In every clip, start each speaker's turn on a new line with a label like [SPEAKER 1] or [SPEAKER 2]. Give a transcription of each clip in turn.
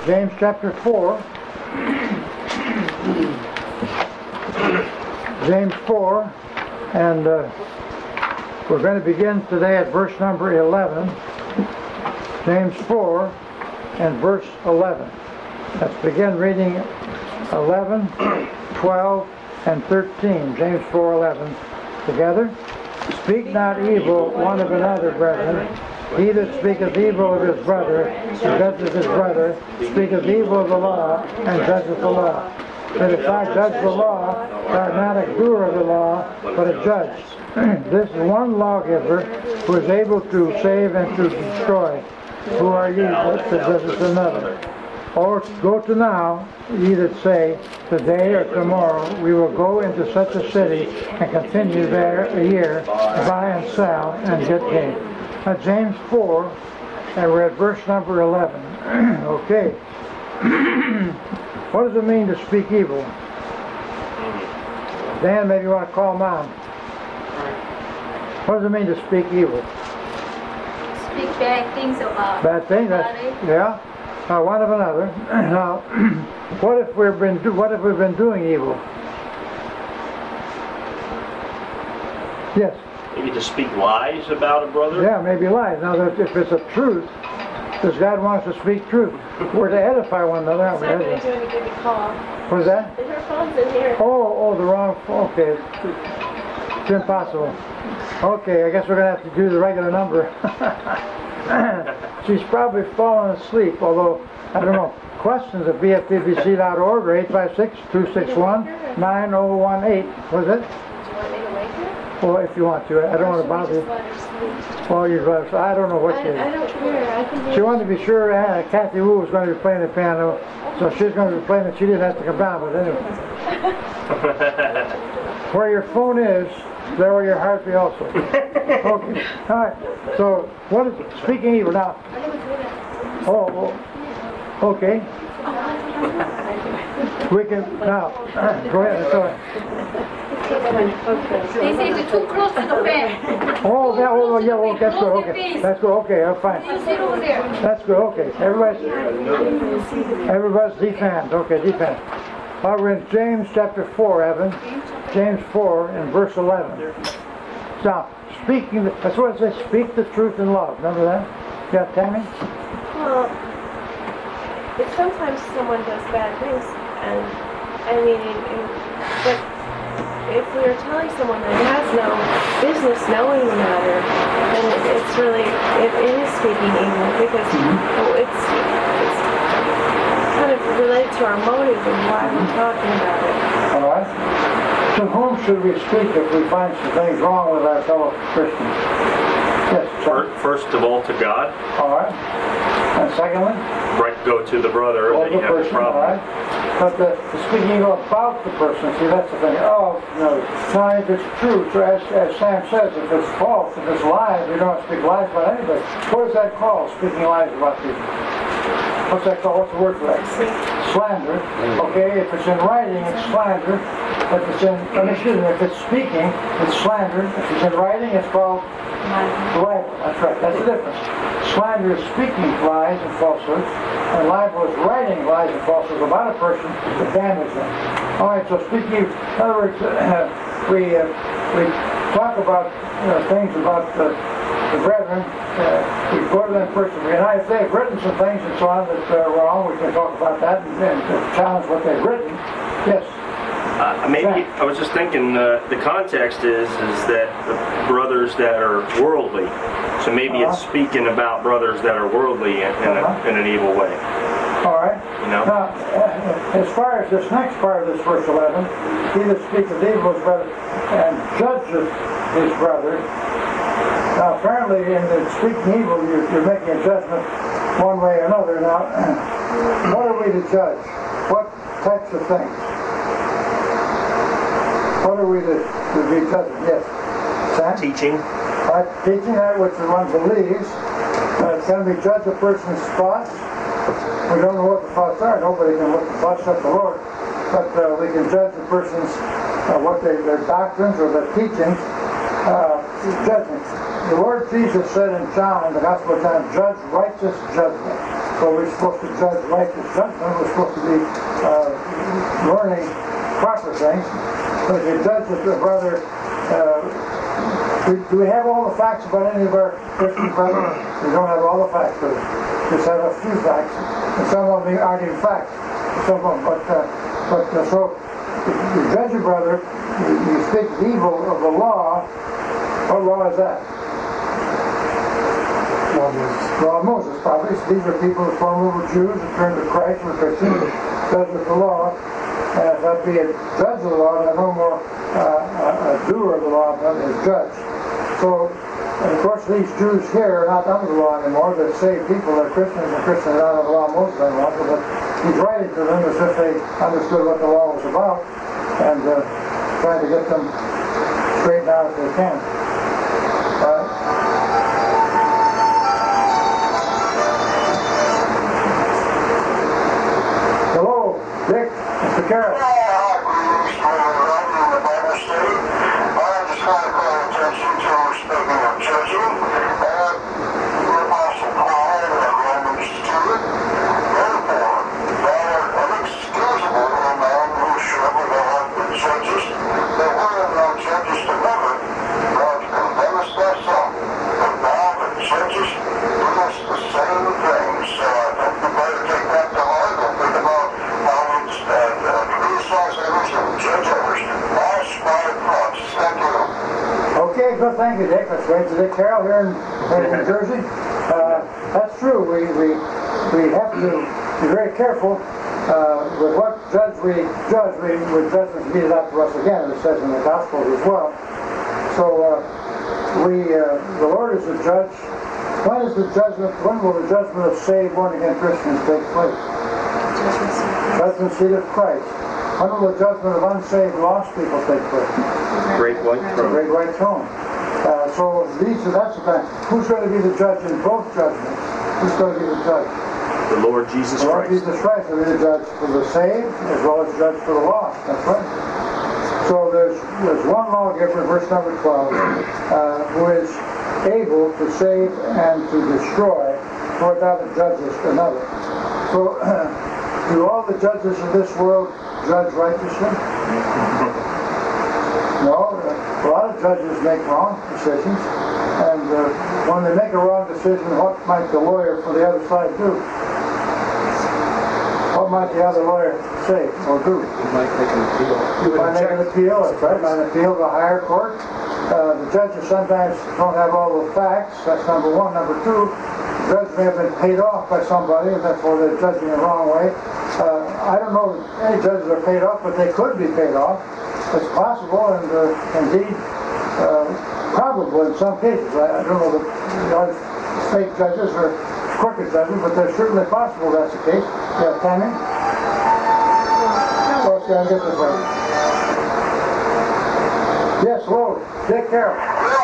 [SPEAKER 1] James chapter 4. James 4, and we're going to begin today at verse number 11. James 4 and verse 11. Let's begin reading 11, 12, and 13. James 4:11 together. Speak not evil one of another, brethren. He that speaketh evil of his brother and judgeth his brother speaketh evil of the law and judgeth the law. But if thou judge the law, thou art not a doer of the law, but a judge. This is one lawgiver who is able to save and to destroy. Who are ye that judgeth another? Or go to now, ye that say, today or tomorrow we will go into such a city and continue there a year, buy and sell, and get gain. Now James 4, and we're at verse number 11. Okay. What does it mean to speak evil? Dan, maybe you want to call Mom. What does it mean to speak evil?
[SPEAKER 2] Speak bad things about.
[SPEAKER 1] Bad things? Yeah. One of another. Now, what if we've been doing evil? Yes.
[SPEAKER 3] Maybe to speak lies about a brother?
[SPEAKER 1] Yeah, maybe lies. Now, if it's a truth, because God wants to speak truth. We're to edify one another, aren't we?
[SPEAKER 4] Somebody's going to give you a call.
[SPEAKER 1] What is that?
[SPEAKER 4] Her phone's in here.
[SPEAKER 1] Oh, the wrong phone. Okay. It's impossible. Okay, I guess we're going to have to do the regular number. She's probably fallen asleep, although, I don't know. Questions at bftbc.org or 856-261-9018. Was it?
[SPEAKER 4] Do you want me to wake her?
[SPEAKER 1] Well, if you want to. I don't want to bother you.
[SPEAKER 4] Just let her sleep.
[SPEAKER 1] Well, you'd rather, I don't know what she is.
[SPEAKER 4] I don't care. I can do
[SPEAKER 1] She wanted to be sure Kathy Wu was going to be playing the piano, so she's going to be playing it. She didn't have to come down, but anyway. Where your phone is, there will your heart be also. Okay. All right. So, what is speaking evil now? Oh, okay. We can now. Go ahead. Go ahead.
[SPEAKER 2] They say you're too close to the bed.
[SPEAKER 1] Oh, yeah. Oh, yeah. Oh, that's good. Okay. That's good. Okay. I'm fine.
[SPEAKER 2] You sit over there.
[SPEAKER 1] That's good. Okay. Everybody's defend. Okay, defend. Well, we're in James chapter 4, Evan. James 4 and verse 11. Now, speaking, that's what it says, speak the truth in love. Remember that? Yeah, Tammy?
[SPEAKER 4] Well, if sometimes someone does bad things, and I mean, but if we are telling someone that has no business knowing the matter, then it's really, it is speaking evil, because it's kind of related to our motive and why we're talking about it.
[SPEAKER 1] All right. To whom should we speak if we find some things wrong with our fellow Christians? Yes, Chuck.
[SPEAKER 3] First of all, to God.
[SPEAKER 1] All right. And secondly?
[SPEAKER 3] Right, go to the brother that you have a
[SPEAKER 1] person, all
[SPEAKER 3] problem.
[SPEAKER 1] right. But the speaking about the person, see, that's the thing. Oh, no. Now, if it's true, so as Sam says, if it's false, if it's lies, we don't speak lies about anybody. What is that called, speaking lies about people? What's that called? What's the word for that? Slander. Okay, if it's in writing, it's slander. If it's if it's speaking, it's slander. If it's in writing, it's called libel. That's right. That's the difference. Slander is speaking lies and falsehoods, and libel is writing lies and falsehoods about a person to damage them. All right. So speaking, in other words, we talk about things about the brethren. We go to them first. And if they've written some things and so on that are wrong, we can talk about that and challenge what they've written. Yes.
[SPEAKER 3] Maybe I was just thinking the context is that the brothers that are worldly. So maybe it's speaking about brothers that are worldly in an evil way.
[SPEAKER 1] All right.
[SPEAKER 3] You know.
[SPEAKER 1] Now, as far as this next part of this verse 11, he that speaketh evil of his brother and judgeth his brother. Now, apparently, in the speaking evil, you're making a judgment one way or another. Now, what are we to judge? What types of things? What are we to be judging? Yes. Sam?
[SPEAKER 3] Teaching.
[SPEAKER 1] Teaching that which one believes. Can we judge a person's thoughts? We don't know what the thoughts are. Nobody can look the thoughts except the Lord. But we can judge the person's, their doctrines or their teachings. Judgment. The Lord Jesus said in John, in the Gospel of John, judge righteous judgment. So we're supposed to judge righteous judgment. We're supposed to be learning proper things. But if you judge a brother, do we have all the facts about any of our Christian brothers? We don't have all the facts, but just have a few facts. And some of them aren't even facts. Some of them, so if you judge a brother, you speak evil of the law. What law is that? Law of Moses, probably. These are people who form over Jews who turn to Christ and Christians, judge with the law. And if that be a judge of the law, then no more a doer of the law than a judge. So, and of course, these Jews here are not under the law anymore. They're saved people. They're Christians, and Christians are not under the law of Moses anymore. But he's writing to them as if they understood what the law was about, and trying to get them straightened out if they can. Hello, Dick, Mr. Carroll. Okay, good, thank you, Dick. That's right, to Dick Carroll here in New Jersey. That's true. We have to be very careful with what judge we judge. With judgment meted out to us again, as it says in the Gospels as well. So the Lord is the judge. When will the judgment of saved, born-again Christians take place? Judgment seat of Christ. When will the judgment of unsaved, lost people take place?
[SPEAKER 3] Great white throne.
[SPEAKER 1] Great white throne. So that's the time. Who's going to be the judge in both judgments? Who's going to be the judge?
[SPEAKER 3] The Lord Jesus
[SPEAKER 1] The Lord
[SPEAKER 3] Christ.
[SPEAKER 1] Jesus Christ will be the judge for the saved as well as judge for the lost. That's right. So there's one lawgiver, verse number 12, who is able to save and to destroy, for without the judges another. So do all the judges in this world judge righteously? No, a lot of judges make wrong decisions, and when they make a wrong decision, what might the lawyer for the other side do? What might the other lawyer say or do?
[SPEAKER 5] You might make an appeal.
[SPEAKER 1] You might make an appeal, that's right, an appeal to a higher court. The judges sometimes don't have all the facts, that's number one. Number two, the judge may have been paid off by somebody, and therefore they're judging the wrong way. I don't know that any judges are paid off, but they could be paid off. It's possible, and indeed probable in some cases. I don't know that fake judges or crooked judges, but they're certainly possible that's the case. Yeah, Tammy? Oh, see, I'll get this right. Yes, hello, Dick Carroll.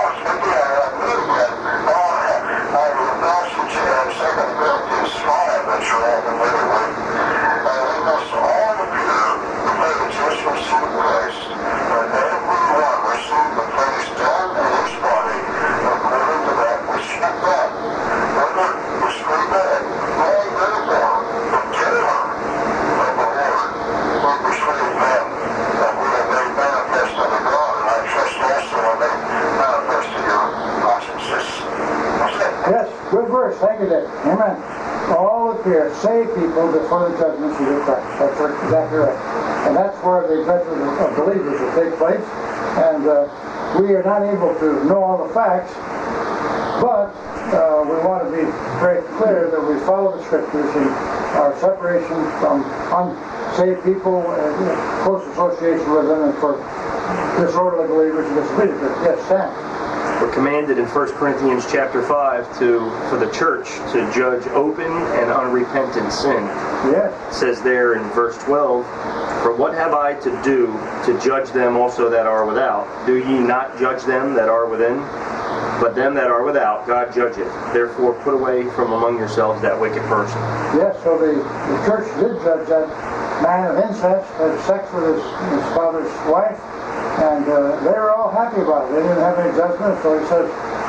[SPEAKER 1] Thank you, Dick. Amen. All appear, save people before the judgment seat of Christ. That's exactly right. And that's where the judgment of believers will take place. And we are not able to know all the facts, but we want to be very clear that we follow the Scriptures in our separation from unsaved people and close association with them, and for disorderly believers and disobedient. Yes, Sam.
[SPEAKER 3] We're commanded in 1 Corinthians chapter 5 for the church to judge open and unrepentant sin.
[SPEAKER 1] Yes.
[SPEAKER 3] It says there in verse 12, "For what have I to do to judge them also that are without? Do ye not judge them that are within? But them that are without, God judgeth. Therefore put away from among yourselves that wicked person."
[SPEAKER 1] Yes, so the church did judge that man of incest, had sex with his father's wife, and they were all happy about it. They didn't have any judgment, so he says,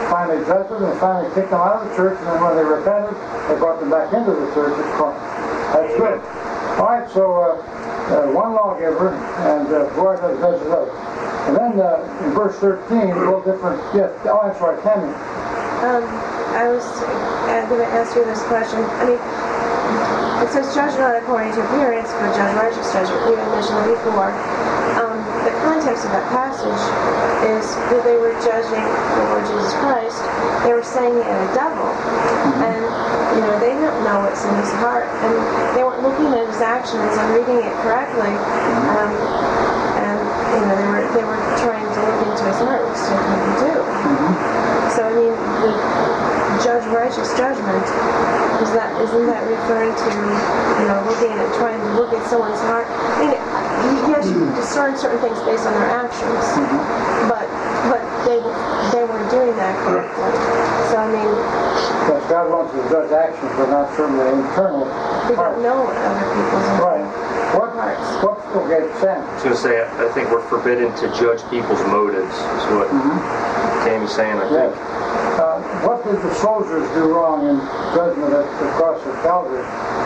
[SPEAKER 1] finally judged them and finally kicked them out of the church, and then when they repented, they brought them back into the church at Corinth. That's good. All right, so one lawgiver, and boy does judge the other. And then in verse 13, a little different. Yes, oh, I'm sorry, Tammy.
[SPEAKER 4] I was going to ask you this question. I mean, it says judge not according to appearance, but judge righteous judgment. You had mentioned it before. The context of that passage is that they were judging the Lord Jesus Christ. They were saying he had a devil. And, you know, they don't know what's in his heart. And they weren't looking at his actions and reading it correctly. And, you know, they were trying to look into his heart, which they couldn't do. So, I mean, the judge righteous judgment, isn't that referring to, you know, trying to look at someone's heart? I mean, yes, you can discern certain things based on their actions, but they weren't doing that correctly. So, I mean,
[SPEAKER 1] Yes, God wants to judge actions, but not certainly internal.
[SPEAKER 4] we don't know what other people's
[SPEAKER 1] Right.
[SPEAKER 4] hearts.
[SPEAKER 1] Okay, Sam.
[SPEAKER 3] I was going to say, I think we're forbidden to judge people's motives, is what Tammy's saying, I think.
[SPEAKER 1] What did the soldiers do wrong in judgment at the cross of Calvary?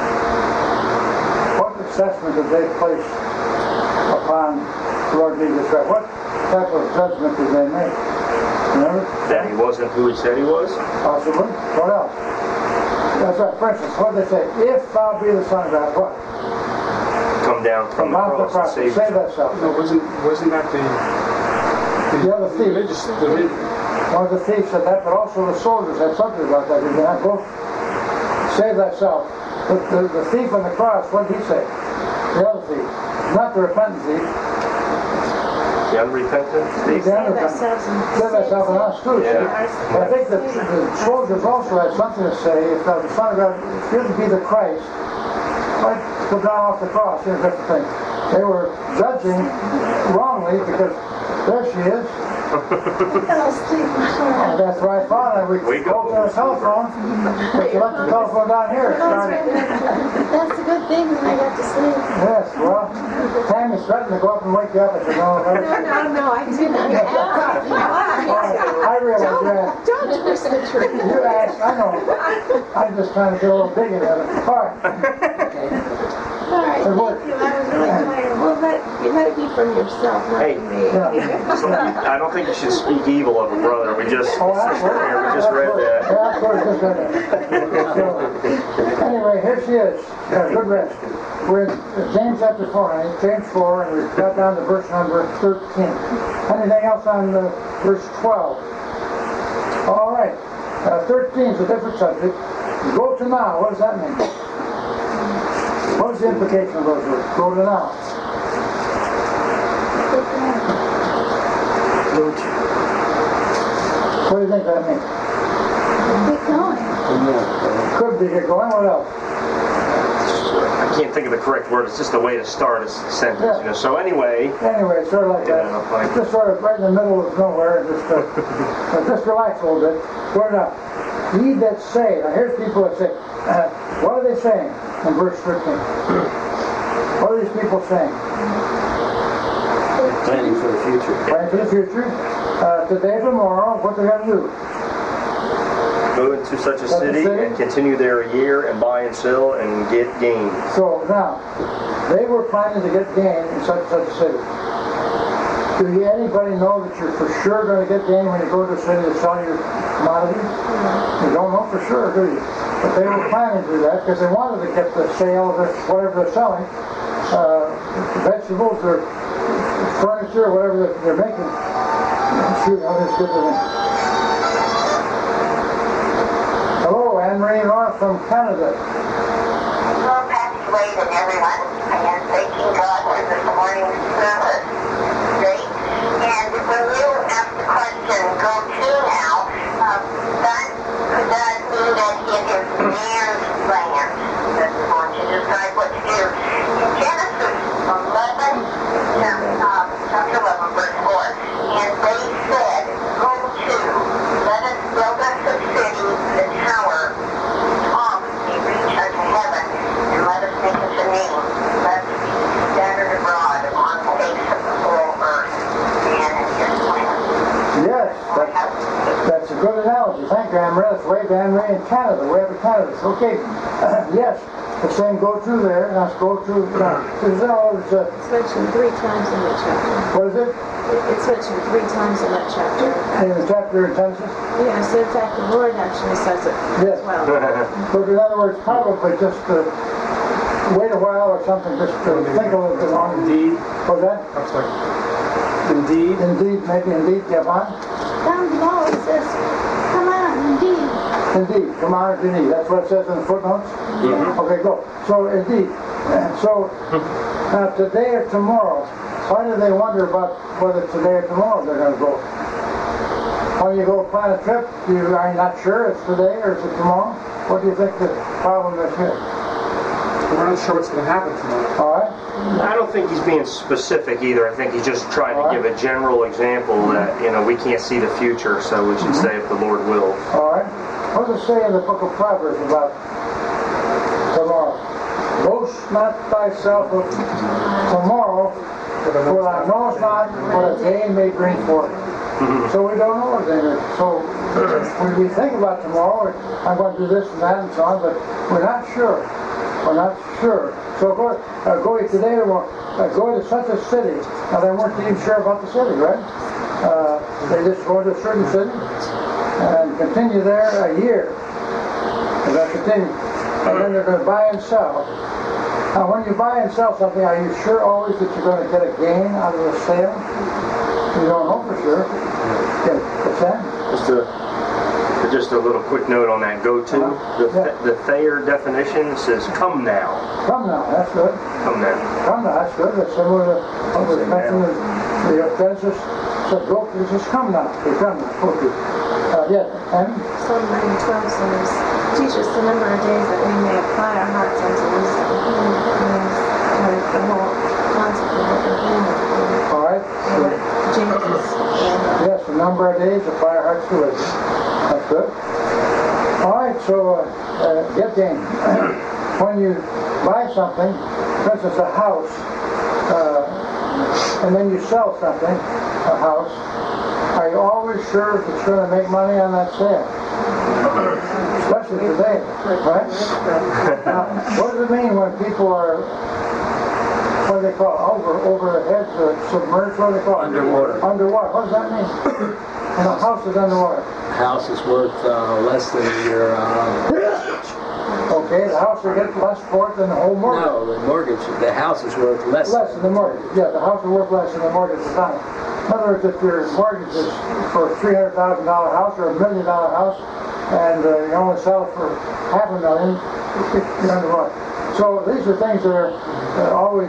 [SPEAKER 1] What assessment did they place upon the Lord Jesus Christ? What type of judgment did they make? Remember?
[SPEAKER 3] That he wasn't who he said he was?
[SPEAKER 1] Possibly. What else? That's right. For instance, what did they say? If thou be the Son of God, what?
[SPEAKER 3] Come down from the
[SPEAKER 1] Mount the
[SPEAKER 3] cross and
[SPEAKER 1] cross.
[SPEAKER 3] save
[SPEAKER 1] Save
[SPEAKER 3] us.
[SPEAKER 1] thyself.
[SPEAKER 5] No, wasn't that
[SPEAKER 1] The other thief.
[SPEAKER 5] religious?
[SPEAKER 1] One of the thieves said that, but also the soldiers had something about that. Did they not both? Save thyself. The thief on the cross, what did he say? The other thief. Not the repentant thief.
[SPEAKER 3] The unrepentant thief?
[SPEAKER 1] The unrepentant. Save thyself and us too.
[SPEAKER 3] Yeah.
[SPEAKER 1] But I think that the soldiers also had something to say. If the Son of God, if you to be the Christ, why go down off the cross? Here's a different thing. They were judging wrongly because there she is. Oh, that's what I thought. We spoke on the telephone, but you left the telephone down here.
[SPEAKER 2] That's a good thing when I got to sleep.
[SPEAKER 1] Yes, well, Tammy's threatened to go up and wake you up. I said, no,
[SPEAKER 4] No, I didn't.
[SPEAKER 1] I realize you asked.
[SPEAKER 4] Don't twist the truth.
[SPEAKER 1] You asked, I know. I'm just trying to get a little digging at it. All right.
[SPEAKER 2] All right,
[SPEAKER 1] It worked.
[SPEAKER 2] thank you. I was really tired.
[SPEAKER 4] Well, let it be from yourself, not
[SPEAKER 3] Hey.
[SPEAKER 4] from me.
[SPEAKER 1] Yeah.
[SPEAKER 3] I don't think you should speak evil of a brother. We just
[SPEAKER 1] Oh, that's right.
[SPEAKER 3] we just read that.
[SPEAKER 1] Yeah, of course, just read that. So, anyway, here she is. Yeah, good rest. We're in James chapter 4, right? James 4, and we've got down to verse number 13. Anything else on verse 12? All right. 13 is a different subject. Go to now. What does that mean? What is the implication of those words? Go to now. What do you think that means?
[SPEAKER 2] Keep going.
[SPEAKER 1] Could be get going. What else?
[SPEAKER 3] I can't think of the correct word. It's just a way to start a sentence. You know. So anyway,
[SPEAKER 1] Anyway, it's sort of like that.
[SPEAKER 3] Yeah, like-
[SPEAKER 1] Just sort of right in the middle of nowhere, and just relax a little bit. Go now. Ye that say. Now here's people that say. What are they saying in verse 13? What are these people saying?
[SPEAKER 5] Planning for the future.
[SPEAKER 1] Planning for the future. Today, tomorrow, what they're going to do?
[SPEAKER 3] go into such a city and continue there a year and buy and sell and get gain.
[SPEAKER 1] So now, they were planning to get gain in such and such a city. Do anybody know that you're for sure going to get gain when you go to a city to sell your commodities? You don't know for sure, do you? But they were planning to do that because they wanted to get the sale of whatever they're selling, vegetables or furniture or whatever they're making. Shoot, I'll just get to them. Hello, Anne-Marie North from Canada.
[SPEAKER 6] Hello, Pastor Wade and everyone. I am thanking God for this morning's service. Great. And when you ask the question, go to now, that does mean that it is man's land. That we want to decide what to do. In Genesis 11, chapter 11, verse 4, and they said, go to, let us build us a city, the tower, top may reach unto heaven, and let us make us a name, lest we be scattered abroad upon the face of the whole earth. Man and his plan.
[SPEAKER 1] Yes, that's a good Canada. We have a Canada. Okay, yes, the same go to there, and let's go to, it's
[SPEAKER 4] mentioned 3 times in that chapter.
[SPEAKER 1] what is it?
[SPEAKER 4] It's mentioned 3 times in that chapter.
[SPEAKER 1] In the chapter in Genesis?
[SPEAKER 4] Yes, in fact, the Lord actually says it
[SPEAKER 1] Yes.
[SPEAKER 4] as well.
[SPEAKER 1] But in other words, probably just wait a while or something, just think a little bit longer.
[SPEAKER 5] Indeed.
[SPEAKER 1] What's that?
[SPEAKER 5] I'm sorry. Indeed.
[SPEAKER 1] Indeed, maybe indeed, yeah, fine.
[SPEAKER 2] Down below it says, come on, indeed.
[SPEAKER 1] Indeed, come on, indeed. That's what it says in the footnotes? Okay, go. So, indeed. So, today or tomorrow, why do they wonder about whether today or tomorrow they're going to go? When you go plan a trip, are you not sure it's today or is it tomorrow? What do you think the problem is here?
[SPEAKER 5] We're not sure what's going to happen tomorrow.
[SPEAKER 1] All right?
[SPEAKER 3] I don't think he's being specific either. I think he's just trying to give a general example that, we can't see the future, so we should say if the Lord will.
[SPEAKER 1] All right. What does it say in the book of Proverbs about tomorrow? Boast not thyself of tomorrow, for thou knowest not what a day may bring forth. So we don't know what a day may bring. So when we think about tomorrow, I'm going to do this and that and so on, but we're not sure. We're not sure. So going today, going to such a city. Now they weren't even sure about the city, right? They just go to a certain city and continue there a year. And they continue. And then they're going to buy and sell. Now when you buy and sell something, are you sure always that you're going to get a gain out of the sale? You don't know for sure. What's that?
[SPEAKER 3] Just a little quick note on that go-to. The Thayer definition says, come now.
[SPEAKER 1] Come now, that's good.
[SPEAKER 3] Come now.
[SPEAKER 1] Come now, that's good. That's similar to what was mentioned in the Genesis. So go, it says come now. Okay, come now. Okay. Yes, and?
[SPEAKER 4] Psalm 9:12 says, teach us the number of days that we may apply our hearts unto wisdom. And the whole concept of what we're doing.
[SPEAKER 1] All right.
[SPEAKER 4] James.
[SPEAKER 1] Yes, the number of days, apply our hearts to wisdom. That's good. All right, so get game. When you buy something, for instance, a house, and then you sell something, a house, are you always sure if it's going to make money on that sale? Especially today, right? Now, what does it mean when people are, what do they call it, over their heads, submerged, what do they call it?
[SPEAKER 7] Underwater.
[SPEAKER 1] Underwater, what does that mean? When a house is underwater.
[SPEAKER 7] House is worth less than your
[SPEAKER 1] Okay, the house will get less for it than the whole mortgage.
[SPEAKER 7] no, the mortgage. The house is worth less.
[SPEAKER 1] Less than the mortgage. Yeah, the house is worth less than the mortgage is on it. In other words, if your mortgage is for a $300,000 house or $1 million house, and you only sell it for $500,000, you're underwater. So these are things that are always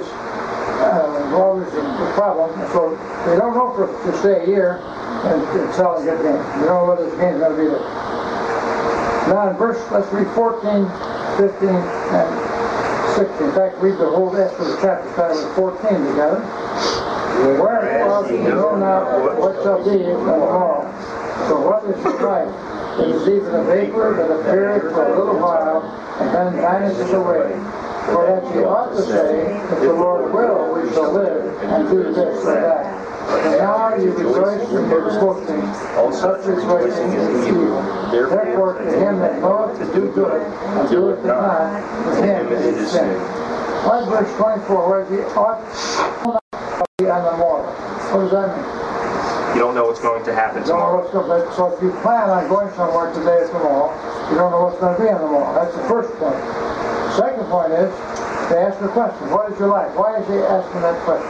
[SPEAKER 1] a problem. So they don't know to stay a year and sell and get gain. You don't know whether this gain is going to be there. Now in verse, let's read 14, 15, and 16. In fact, read the whole rest of the chapter, starting with 14 together. Whereas you know not what shall be in the morrow. So what is your life? It is even a vapor that appeareth for a little while, and then vanishes away. For that ye ought to say, if the Lord will, we shall live, and do this or that. And now you rejoice in your boasting, and such rejoicing is evil. Therefore to him that knoweth to do good, and doeth it not, with him it is sin. Why verse 24, where he ought not to be on the morrow? What does that mean?
[SPEAKER 3] You don't know what's going to happen
[SPEAKER 1] You don't know
[SPEAKER 3] tomorrow.
[SPEAKER 1] what's going to, so if you plan on going somewhere today or tomorrow, you don't know what's going to be on the morrow. That's the first point. The second point is, they ask the question, what is your life? Why is he asking that question?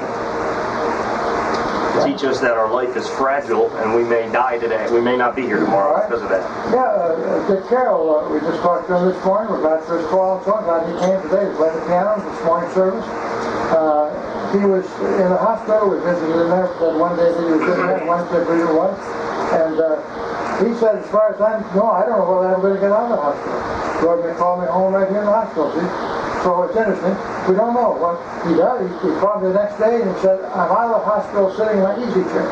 [SPEAKER 3] Teach us that our life is fragile and we may die today. We may not be here tomorrow because of that.
[SPEAKER 1] Yeah, Dick Carroll, we just talked to him this morning. We're glad for his call and so on. Glad he came today. He played the piano this morning service. He was in the hospital. We visited him there that one day that he was in there, Wednesday, I believe it was. And he said, as far as I know, I don't know whether I'm going to get out of the hospital. Lord may call me home right here in the hospital, see? So it's interesting. We don't know what he does. He called me the next day and he said, I'm out of the hospital sitting in my easy chair.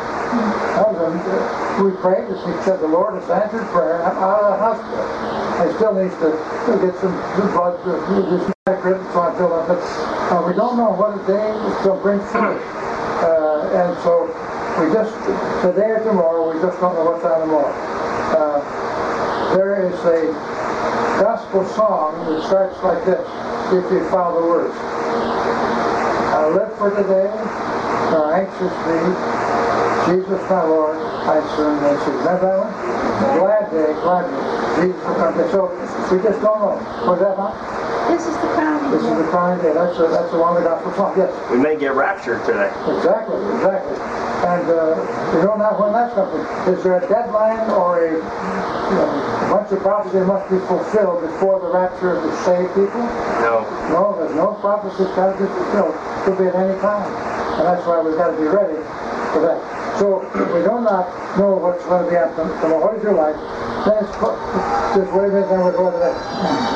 [SPEAKER 1] We prayed. He said, the Lord has answered prayer. I'm out of the hospital. He still needs to get some blood, this accurate, so I feel like that. We don't know what a day will bring forth. And so we just, today or tomorrow, we just don't know what's on tomorrow. There is a gospel song that starts like this, if you follow the words. I live for today, nor anxious be. Jesus my Lord, I surrender to. Remember that one? Glad day, glad day. Jesus will come. So we just don't know. Was that not?
[SPEAKER 2] This is the crowning
[SPEAKER 1] This is the crowning day. That's the one of the gospel song. Yes.
[SPEAKER 3] We may get raptured today.
[SPEAKER 1] Exactly. And we don't know when that's going to be. Is there a deadline or a bunch of prophecy that must be fulfilled before the rapture of the saved people?
[SPEAKER 3] No.
[SPEAKER 1] No, there's no prophecy that's got to be fulfilled. It could be at any time. And that's why we've got to be ready for that. So if we do not know what's going to be happening, so what is your life? Then it's just wait a minute, then we'll go to that.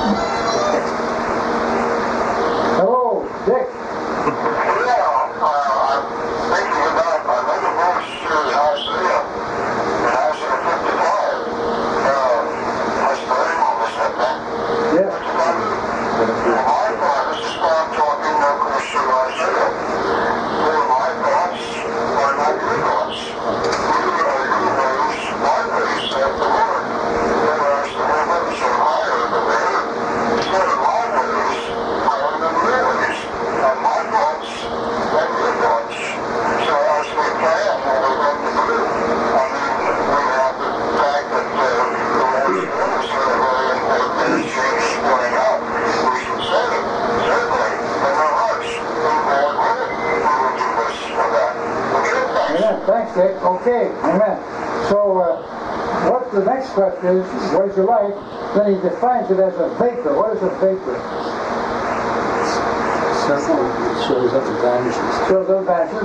[SPEAKER 1] Hello, Dick. Okay, amen. So, what the next question is, what is your life? Then he defines it as a vapor. What is a vapor?
[SPEAKER 7] Something that shows up and vanishes.
[SPEAKER 1] Shows up and vanishes.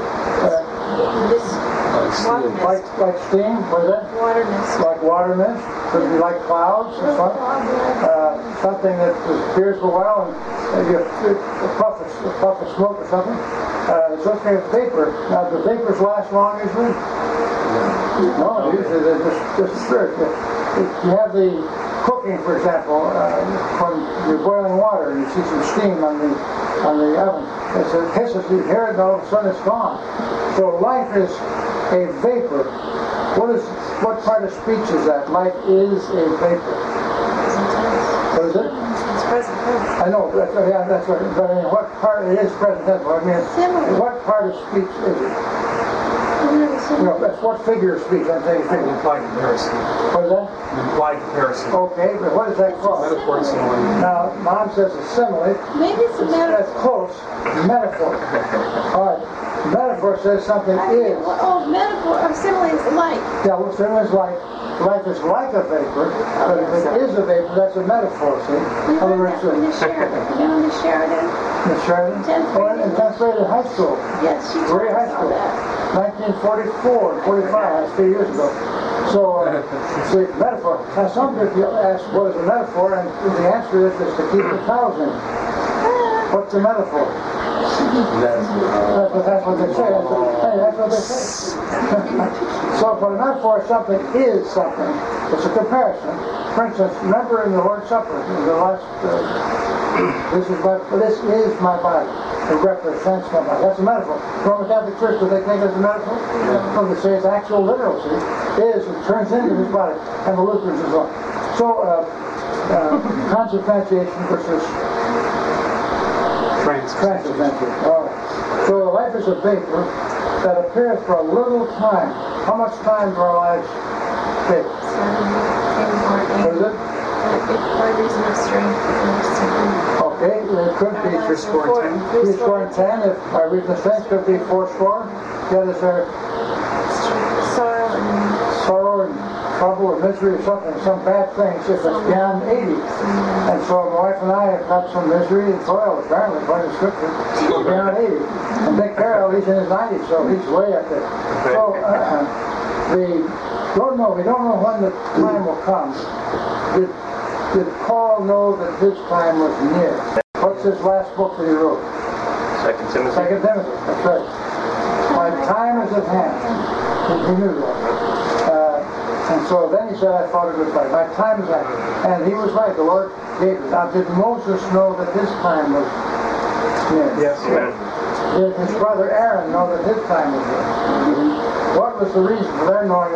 [SPEAKER 1] Like steam, what is that?
[SPEAKER 4] Water mist.
[SPEAKER 1] Like water mist. Could be like clouds or something. Something that appears for a while and you a puff of smoke or something. It's okay with vapor. Now, do vapors last long usually? No, usually they're just spirit. You have the cooking, for example, when you're boiling water and you see some steam on the oven. It hisses, you hear it, and all of a sudden it's gone. So life is a vapor. What part of speech is that? Life is a vapor. What is it?
[SPEAKER 4] It's present tense.
[SPEAKER 1] I know, that's right. But I mean, what part, it is present tense, but I mean,
[SPEAKER 2] Similar.
[SPEAKER 1] what part of speech is it? That's what figure of speech, I'm saying figure.
[SPEAKER 5] Implied comparison.
[SPEAKER 1] What is that?
[SPEAKER 5] Implied comparison.
[SPEAKER 1] Okay, but what is that called?
[SPEAKER 5] Metaphor and simile.
[SPEAKER 1] Now, Mom says a simile.
[SPEAKER 2] Maybe it's a metaphor.
[SPEAKER 1] That's close. Metaphor. All right. Metaphor says something is.
[SPEAKER 2] Oh, metaphor of simile is like.
[SPEAKER 1] Yeah, well, simile is like. Life is like a vapor, but if it is a vapor, that's a metaphor, see?
[SPEAKER 2] We
[SPEAKER 1] In other
[SPEAKER 2] learned
[SPEAKER 1] words,
[SPEAKER 2] that from Miss Sheridan. You know Miss Sheridan?
[SPEAKER 1] Miss Sheridan?
[SPEAKER 2] 10th grade.
[SPEAKER 1] In 10th grade in high school.
[SPEAKER 2] Yes, she told
[SPEAKER 1] Very
[SPEAKER 2] us
[SPEAKER 1] high
[SPEAKER 2] all
[SPEAKER 1] school.
[SPEAKER 2] that.
[SPEAKER 1] 1944 and 45, that's 3 years ago. So, see, metaphor. Now, some people ask, what is a metaphor? And the answer is to keep the cows in. What's the metaphor? That's what they say. That's what they say. So, but a metaphor is something is something. It's a comparison. For instance, remember in the Lord's Supper, in the last, this is my body. It represents my body. That's a metaphor. Roman Catholic Church, do they take it as a metaphor? No, they say it's actual literal. See, it turns into his body, and the Lutherans as well. So, consubstantiation versus transubstantiation. All right. So life is a vapor that appears for a little time. How much time do our lives take?
[SPEAKER 4] 7, 10,
[SPEAKER 1] What is it?
[SPEAKER 4] by reason of strength.
[SPEAKER 1] Okay, it could be
[SPEAKER 5] Three score and 10.
[SPEAKER 1] 3 score and 10. If by reason of strength, could be 4 score. Yet is there
[SPEAKER 4] Sorrow and
[SPEAKER 1] sorrow and trouble or misery or something, some bad things if it's beyond 80. And so my wife and I have got some misery and toil, apparently, according to Scripture, we're beyond 80. And Dick Carroll, he's in his 90s, so he's way up there. So we don't know when the time will come. Did Paul know that his time was near? What's his last book that he wrote?
[SPEAKER 3] 2 Timothy.
[SPEAKER 1] 2 Timothy, that's right. My time is at hand. He knew that. And so then he said, I fought a good fight. My time is at hand. And he was right. The Lord gave it. Now, did Moses know that his time was near?
[SPEAKER 5] Yes.
[SPEAKER 3] Amen.
[SPEAKER 1] Did his brother Aaron know that his time was near? What was the reason for their knowing their time was near?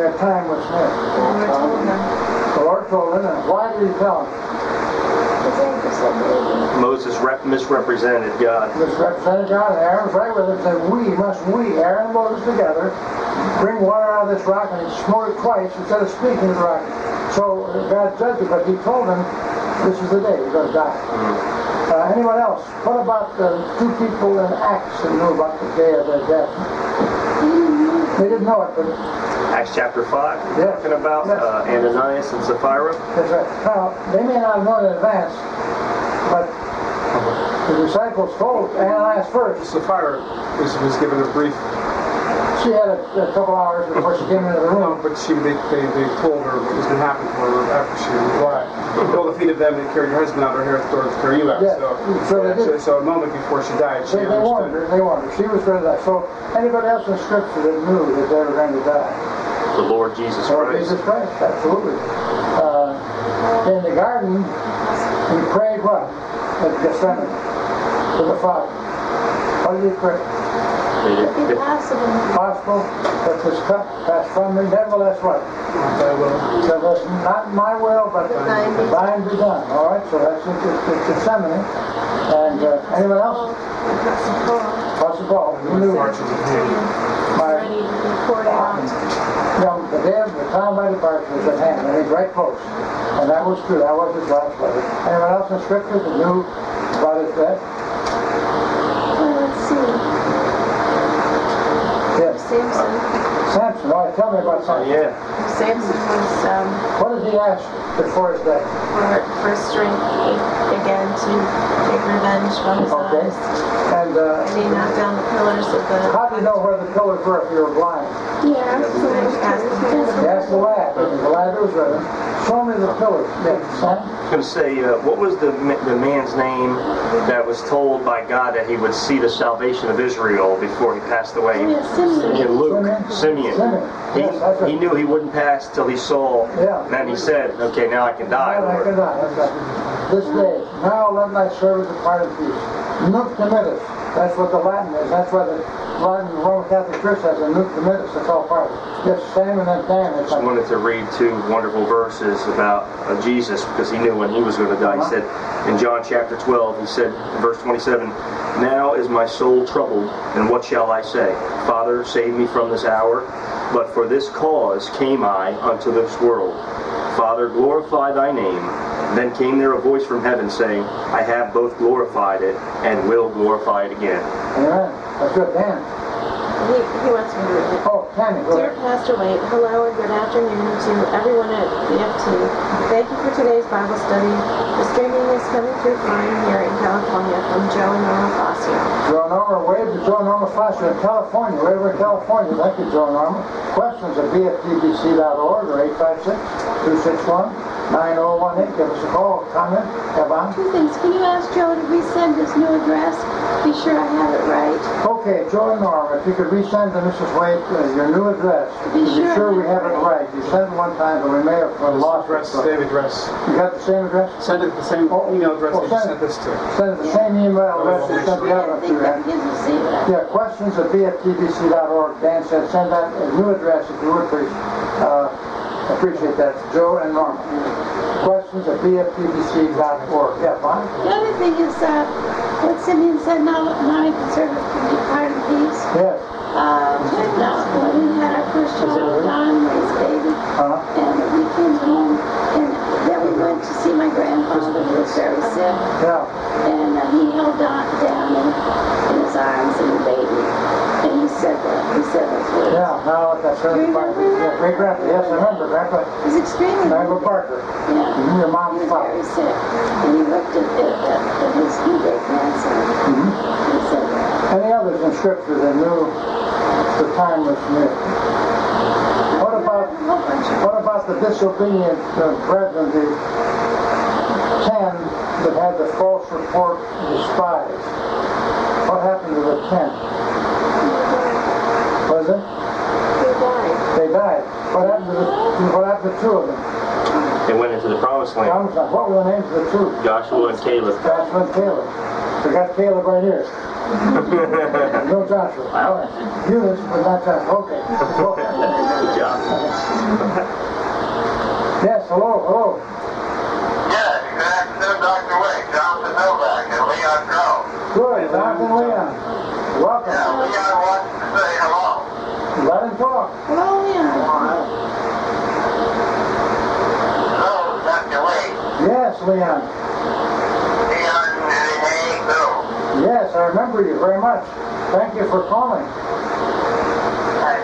[SPEAKER 4] the Lord told them.
[SPEAKER 1] The Lord told them, and why did he tell them?
[SPEAKER 4] They were going to be destroyed.
[SPEAKER 1] Because they said it's actual literal. See, it is
[SPEAKER 3] Moses misrepresented God.
[SPEAKER 1] Misrepresented God, and Aaron was right with him. Said, we, Aaron and Moses together, bring water out of this rock, and he smote it twice instead of speaking to the rock. So God judged it, but he told him, this is the day you're going to die. Anyone else? What about the two people in Acts that knew about the day of their death? They didn't know it, but
[SPEAKER 3] Acts chapter 5,
[SPEAKER 1] yes.
[SPEAKER 3] talking about
[SPEAKER 1] Yes.
[SPEAKER 3] Ananias and Sapphira.
[SPEAKER 1] That's right. Now, they may not have known in advance, but the disciples told Ananias first.
[SPEAKER 5] Sapphira was given a brief.
[SPEAKER 1] She had a couple hours before she came into the room.
[SPEAKER 5] No, but they told her what was going to happen to her after she replied. Told the feet of them that carried your husband out, or here at the door to carry you out.
[SPEAKER 1] Yes.
[SPEAKER 5] So a moment before she died, she
[SPEAKER 1] They warned her. They warned her. She was going to die. So anybody else in Scripture that knew that they were going to die?
[SPEAKER 3] The Lord Jesus
[SPEAKER 1] Lord
[SPEAKER 3] Christ.
[SPEAKER 1] Jesus Christ, absolutely. In the garden, he prayed what? At Gethsemane to the Father. What did he pray?
[SPEAKER 2] If possible.
[SPEAKER 1] Possible that this cup pass from me, nevertheless what? Nevertheless, not my will, but thine be done. All right, so that's it's Gethsemane. And anyone else? Apostle Paul. He knew
[SPEAKER 4] Ready to be poured out.
[SPEAKER 1] the day of the time of my departure was at hand, and he's right close. And that was true. That was his last letter. Anyone else in Scripture that knew about his death?
[SPEAKER 2] Well, let's see.
[SPEAKER 1] Yes.
[SPEAKER 4] Samson.
[SPEAKER 1] All right, tell me about Samson.
[SPEAKER 3] Yeah.
[SPEAKER 4] Samson was
[SPEAKER 1] What did he ask before his death?
[SPEAKER 4] for strength again to take revenge from his
[SPEAKER 1] Okay.
[SPEAKER 4] eyes.
[SPEAKER 1] And
[SPEAKER 4] And he knocked down the pillars of the.
[SPEAKER 1] how do you know where the pillars were if you were blind?
[SPEAKER 2] Yeah.
[SPEAKER 1] You asked the lad. The lad who was with him. Show me the pillars. Yes, son?
[SPEAKER 3] I was going to say, what was the man's name that was told by God that he would see the salvation of Israel before he passed away? In Luke, Simeon.
[SPEAKER 1] Yes, that's right.
[SPEAKER 3] He knew he wouldn't pass till he saw,
[SPEAKER 1] Yeah.
[SPEAKER 3] and then he said, okay, now I can die,
[SPEAKER 1] Now I can
[SPEAKER 3] Lord.
[SPEAKER 1] die. That's right. This day, now let thy servant depart in peace. Nunc dimittis. That's what the Latin is. That's why the Latin Roman Catholic Church has a nunc dimittis. That's all part of it. Yes, Sam and then Dan.
[SPEAKER 3] I just wanted to read two wonderful verses about Jesus, because he knew when he was going to die. He said, in John chapter 12, he said, in verse 27, now is my soul troubled, and what shall I say? Father, save me from this hour. But for this cause came I unto this world. Father, glorify thy name. Then came there a voice from heaven saying, I have both glorified it and will glorify it again.
[SPEAKER 1] Amen. That's good, Dan.
[SPEAKER 4] He wants me to read it.
[SPEAKER 1] Oh, Tammy, go
[SPEAKER 4] Dear
[SPEAKER 1] ahead.
[SPEAKER 4] Pastor Wade, hello and good afternoon to everyone at BFT. Thank you for today's Bible study. The streaming is coming through fine here in California from Joe and Norma Fazio.
[SPEAKER 1] Joe Norma, wave to Joe Norma Foster in California. Way over in California. Thank you, Joe Norma. Questions at bftbc.org or 856-261-9018. Give us a call, comment, Evan.
[SPEAKER 2] Two things. Can you ask Joe to resend his new address? Be sure I have it right.
[SPEAKER 1] Okay, Joe and Norma, if you could resend to Mrs. Wade your new address.
[SPEAKER 2] Be
[SPEAKER 1] to be
[SPEAKER 2] sure
[SPEAKER 1] sure
[SPEAKER 2] I
[SPEAKER 1] we have it right. You sent it one time, but we may have lost it.
[SPEAKER 5] Same address.
[SPEAKER 1] You got the same address?
[SPEAKER 5] Send it the same email address that you sent this to.
[SPEAKER 1] Send it the same email address you sent the other
[SPEAKER 2] I
[SPEAKER 1] one
[SPEAKER 2] think
[SPEAKER 1] to.
[SPEAKER 2] that gives us it.
[SPEAKER 1] Yeah, questions at bftbc.org. Dan said send that a new address if you would, please. Appreciate that. Joe and Norma. Questions at bftbc.org. Yeah, fine.
[SPEAKER 2] The other thing is, what Simeon said, now I can serve to be part of peace.
[SPEAKER 1] Yes.
[SPEAKER 2] When we had our first child, Don raised baby, and we came home, and then we went to see my grandfather who was very sick,
[SPEAKER 1] Yeah.
[SPEAKER 2] and he held Don down in his arms and the baby, and he said those words.
[SPEAKER 1] Yeah, now that's
[SPEAKER 2] You remember that?
[SPEAKER 1] Great grandpa. Yes, I remember. Grandpa.
[SPEAKER 2] It was extremely
[SPEAKER 1] Grandpa Parker.
[SPEAKER 2] Yeah.
[SPEAKER 1] Your
[SPEAKER 2] He
[SPEAKER 1] mom's
[SPEAKER 2] was
[SPEAKER 1] father.
[SPEAKER 2] very sick, and he looked at his new great grandson. He said,
[SPEAKER 1] Any others in Scripture that knew the time was near? What about the disobedient brethren, the 10 that had the false report despised? What happened to the 10? Was it? They died. What happened to 2 of them?
[SPEAKER 3] They went into the promised land.
[SPEAKER 1] What were the names of the 2?
[SPEAKER 3] Joshua and Caleb.
[SPEAKER 1] Joshua and Caleb. We got Caleb right here. No Joshua. All right. Eunice, but not Joshua. Okay.
[SPEAKER 3] Good job.
[SPEAKER 1] Yes, hello.
[SPEAKER 6] Yes, good afternoon, Dr. Wade.
[SPEAKER 1] Good. Jonathan Leon. Welcome.
[SPEAKER 6] Leon wants to say hello.
[SPEAKER 1] Let him talk.
[SPEAKER 2] Hello, Leon.
[SPEAKER 6] Hello, Dr. Wade.
[SPEAKER 1] Yes, Leon.
[SPEAKER 6] Leon Renee Bill.
[SPEAKER 1] Yes, I remember you very much. Thank you for calling.
[SPEAKER 6] I'm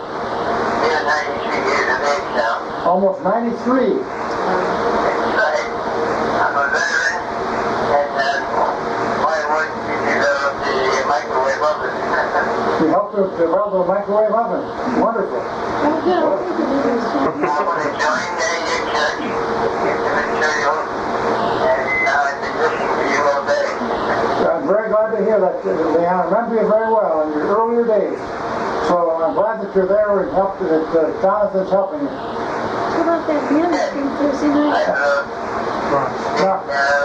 [SPEAKER 6] 93 years of age now.
[SPEAKER 1] Almost 93.
[SPEAKER 6] Right. I'm a veteran, and my work developed the microwave oven.
[SPEAKER 1] You helped to develop a microwave oven. Wonderful.
[SPEAKER 2] Oh, good. I'll take it with us.
[SPEAKER 6] I want to join your church, get the material, and now I've been listening to you all day.
[SPEAKER 1] I'm very glad to hear that, Leon. I remember you very well in your earlier days. So I'm glad that you're there and that Jonathan's helping you.
[SPEAKER 2] How about that ministry Thursday night?
[SPEAKER 1] Yeah.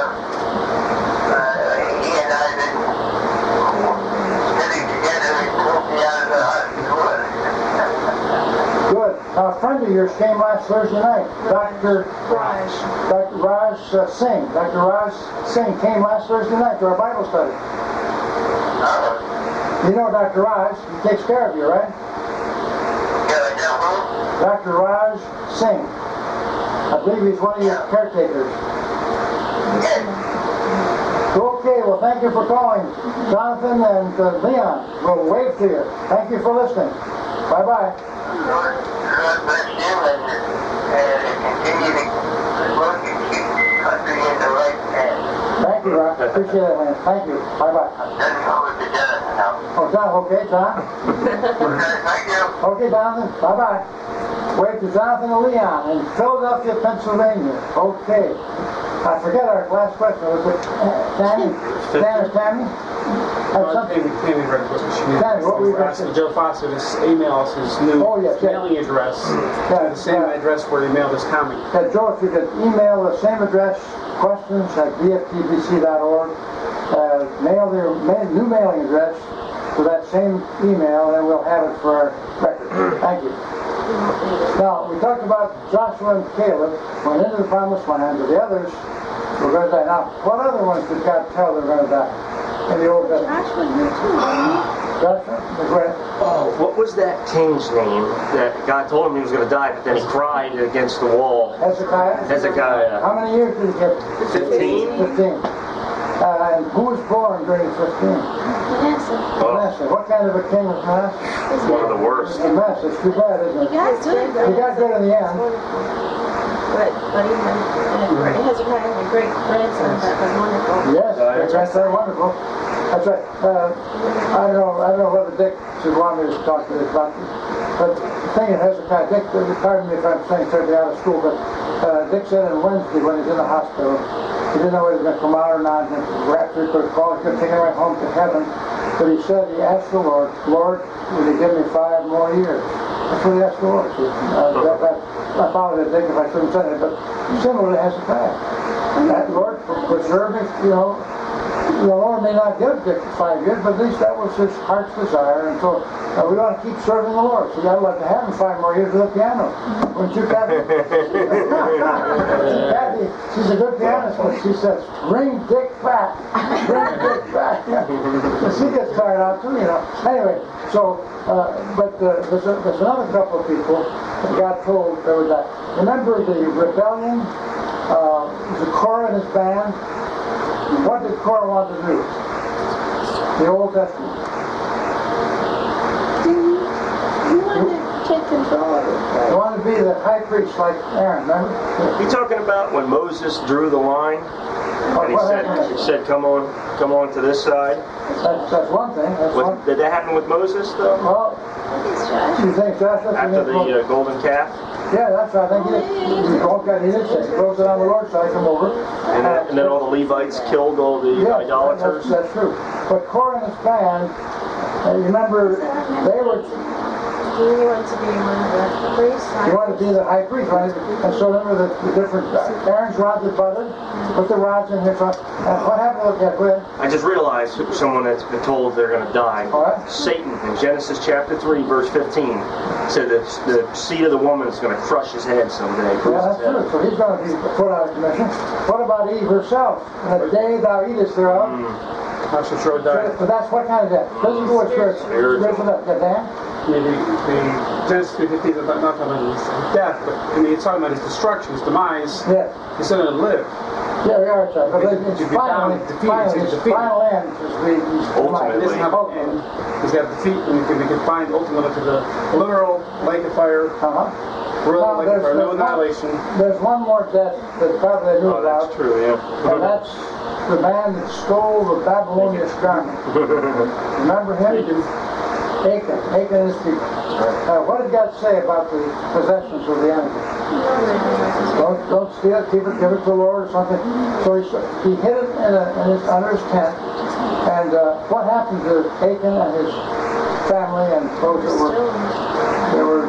[SPEAKER 6] He and I have been getting together and pulled me out of the hospital.
[SPEAKER 1] Good. Now, a friend of yours came last Thursday night. Dr. Raj Singh. Dr. Raj Singh came last Thursday night to our Bible study. You know Dr. Raj. He takes care of you, right? Dr. Raj Singh. I believe he's one of your caretakers. Okay, well, thank you for calling, Jonathan and Leon. We'll wave to you. Thank you for listening. Bye-bye.
[SPEAKER 6] God bless you and continue to work and keep the country in the right hands.
[SPEAKER 1] Thank you, Rob. Appreciate it, man. Thank you. Bye-bye.
[SPEAKER 6] I'm turning over to Jonathan now.
[SPEAKER 1] Oh, John, okay, John?
[SPEAKER 6] Okay, thank you.
[SPEAKER 1] Okay, Jonathan. Bye-bye. Wave to Jonathan and Leon in Philadelphia, Pennsylvania. Okay. I forget our last question. Was it Tammy? Tammy?
[SPEAKER 5] Tammy read what she needed.
[SPEAKER 1] Tammy, what were you going to
[SPEAKER 5] asking
[SPEAKER 1] say?
[SPEAKER 5] Joe Foster to email us his new mailing address. The same address where he mailed his comment.
[SPEAKER 1] Joe, if you could email the same address, questions at bftbc.org, mail their new mailing address to that same email, and we'll have it for our record. Thank you. Now, we talked about Joshua and Caleb went into the promised land, but the others were going to die. Now, what other ones did God tell they were going to die in the Old Testament?
[SPEAKER 2] Joshua here too, wasn't
[SPEAKER 1] Joshua, the great.
[SPEAKER 3] Oh, what was that king's name that God told him he was going to die, but then he cried against the wall?
[SPEAKER 1] Hezekiah?
[SPEAKER 3] Hezekiah.
[SPEAKER 1] How many years did he get?
[SPEAKER 3] 15.
[SPEAKER 1] 15. And who was born during 15?
[SPEAKER 2] Manasseh.
[SPEAKER 1] Manasseh. What kind of a king was Manasseh?
[SPEAKER 3] One of the worst.
[SPEAKER 1] Manasseh. It's too bad, isn't it?
[SPEAKER 2] He got good.
[SPEAKER 1] He got good in the end.
[SPEAKER 4] But even Hezekiah had a great grandson that was wonderful.
[SPEAKER 1] Yes, that's very wonderful. That's right. I don't know whether Dick should want me to talk to this about this, but the thing in Hezekiah, Dick, pardon me if I'm saying something out of school, but Dick said on Wednesday when he was in the hospital, he didn't know whether he was going to come out or not, and the rapture could call, he could take him right home to heaven, but he said he asked the Lord, Lord, will you give me 5 more years? That's what he asked the Lord. I apologize, Dick, if I shouldn't say it, but similar to Hezekiah. That Lord preserve me, the Lord may not give Dick 5 years, but at least that was his heart's desire, and so we want to keep serving the Lord. So I'd like to have him 5 more years with a piano. Wouldn't you, Kathy? Kathy, she's a good pianist, but she says, bring Dick back. Bring Dick back. She gets tired out too, Anyway, so, but there's another couple of people that God told they would die. Remember the rebellion? The Korah and his band? What did Korah want to do? The Old Testament.
[SPEAKER 2] he? He wanted to take control of it.
[SPEAKER 1] They wanted to be the high priest like Aaron, remember?
[SPEAKER 3] You talking about when Moses drew the line? And he said, come on to this side.
[SPEAKER 1] That's one thing.
[SPEAKER 3] Did that happen with Moses, though?
[SPEAKER 1] Well, you think Joshua?
[SPEAKER 3] After the golden calf?
[SPEAKER 1] Yeah, that's right. I think he did say. He goes on the Lord's side, come over.
[SPEAKER 3] And then all the Levites killed all the idolaters?
[SPEAKER 1] That's true. But Korah and his band, you remember, they were...
[SPEAKER 4] He wanted to be one of the priests.
[SPEAKER 1] He wanted to be the high priest, right? And so remember the different... Aaron's rods are budded, put the rods in here. And what happened with that? Go ahead.
[SPEAKER 3] I just realized someone that's been told they're going to die.
[SPEAKER 1] What?
[SPEAKER 3] Satan, in Genesis chapter 3, verse 15, said that the seed of the woman is going to crush his head someday.
[SPEAKER 1] Yeah, that's true. So he's going to be put out of commission. What about Eve herself? In the day thou eatest thereof,
[SPEAKER 5] Not so sure died.
[SPEAKER 1] But that's what kind of death? Physical or spiritual? Spiritual death. The Dan?
[SPEAKER 5] I mean, the Genesis 3:15 is not talking about his death, but I mean, it's talking about his destruction, his demise.
[SPEAKER 1] Yes.
[SPEAKER 5] He's going to live.
[SPEAKER 1] Yeah, we are, sir. But it's
[SPEAKER 5] To be
[SPEAKER 1] finally,
[SPEAKER 5] bound, defeated,
[SPEAKER 1] his
[SPEAKER 5] defeated.
[SPEAKER 1] final end is the
[SPEAKER 3] Ultimately.
[SPEAKER 5] He doesn't have an end. He's got defeat, and we can find ultimately to the literal lake of fire, real
[SPEAKER 1] Now,
[SPEAKER 5] lake of fire, no annihilation.
[SPEAKER 1] There's one more death that probably I knew
[SPEAKER 3] Oh, that's
[SPEAKER 1] about,
[SPEAKER 3] true, yeah.
[SPEAKER 1] and that's the man that stole the Babylonian garment. Remember him? Achan. Achan is the... what did God say about the possessions of the enemy? Don't steal it, keep it, give it to the Lord or something. So he hid it under his tent. And what happened to Achan and his family and those that were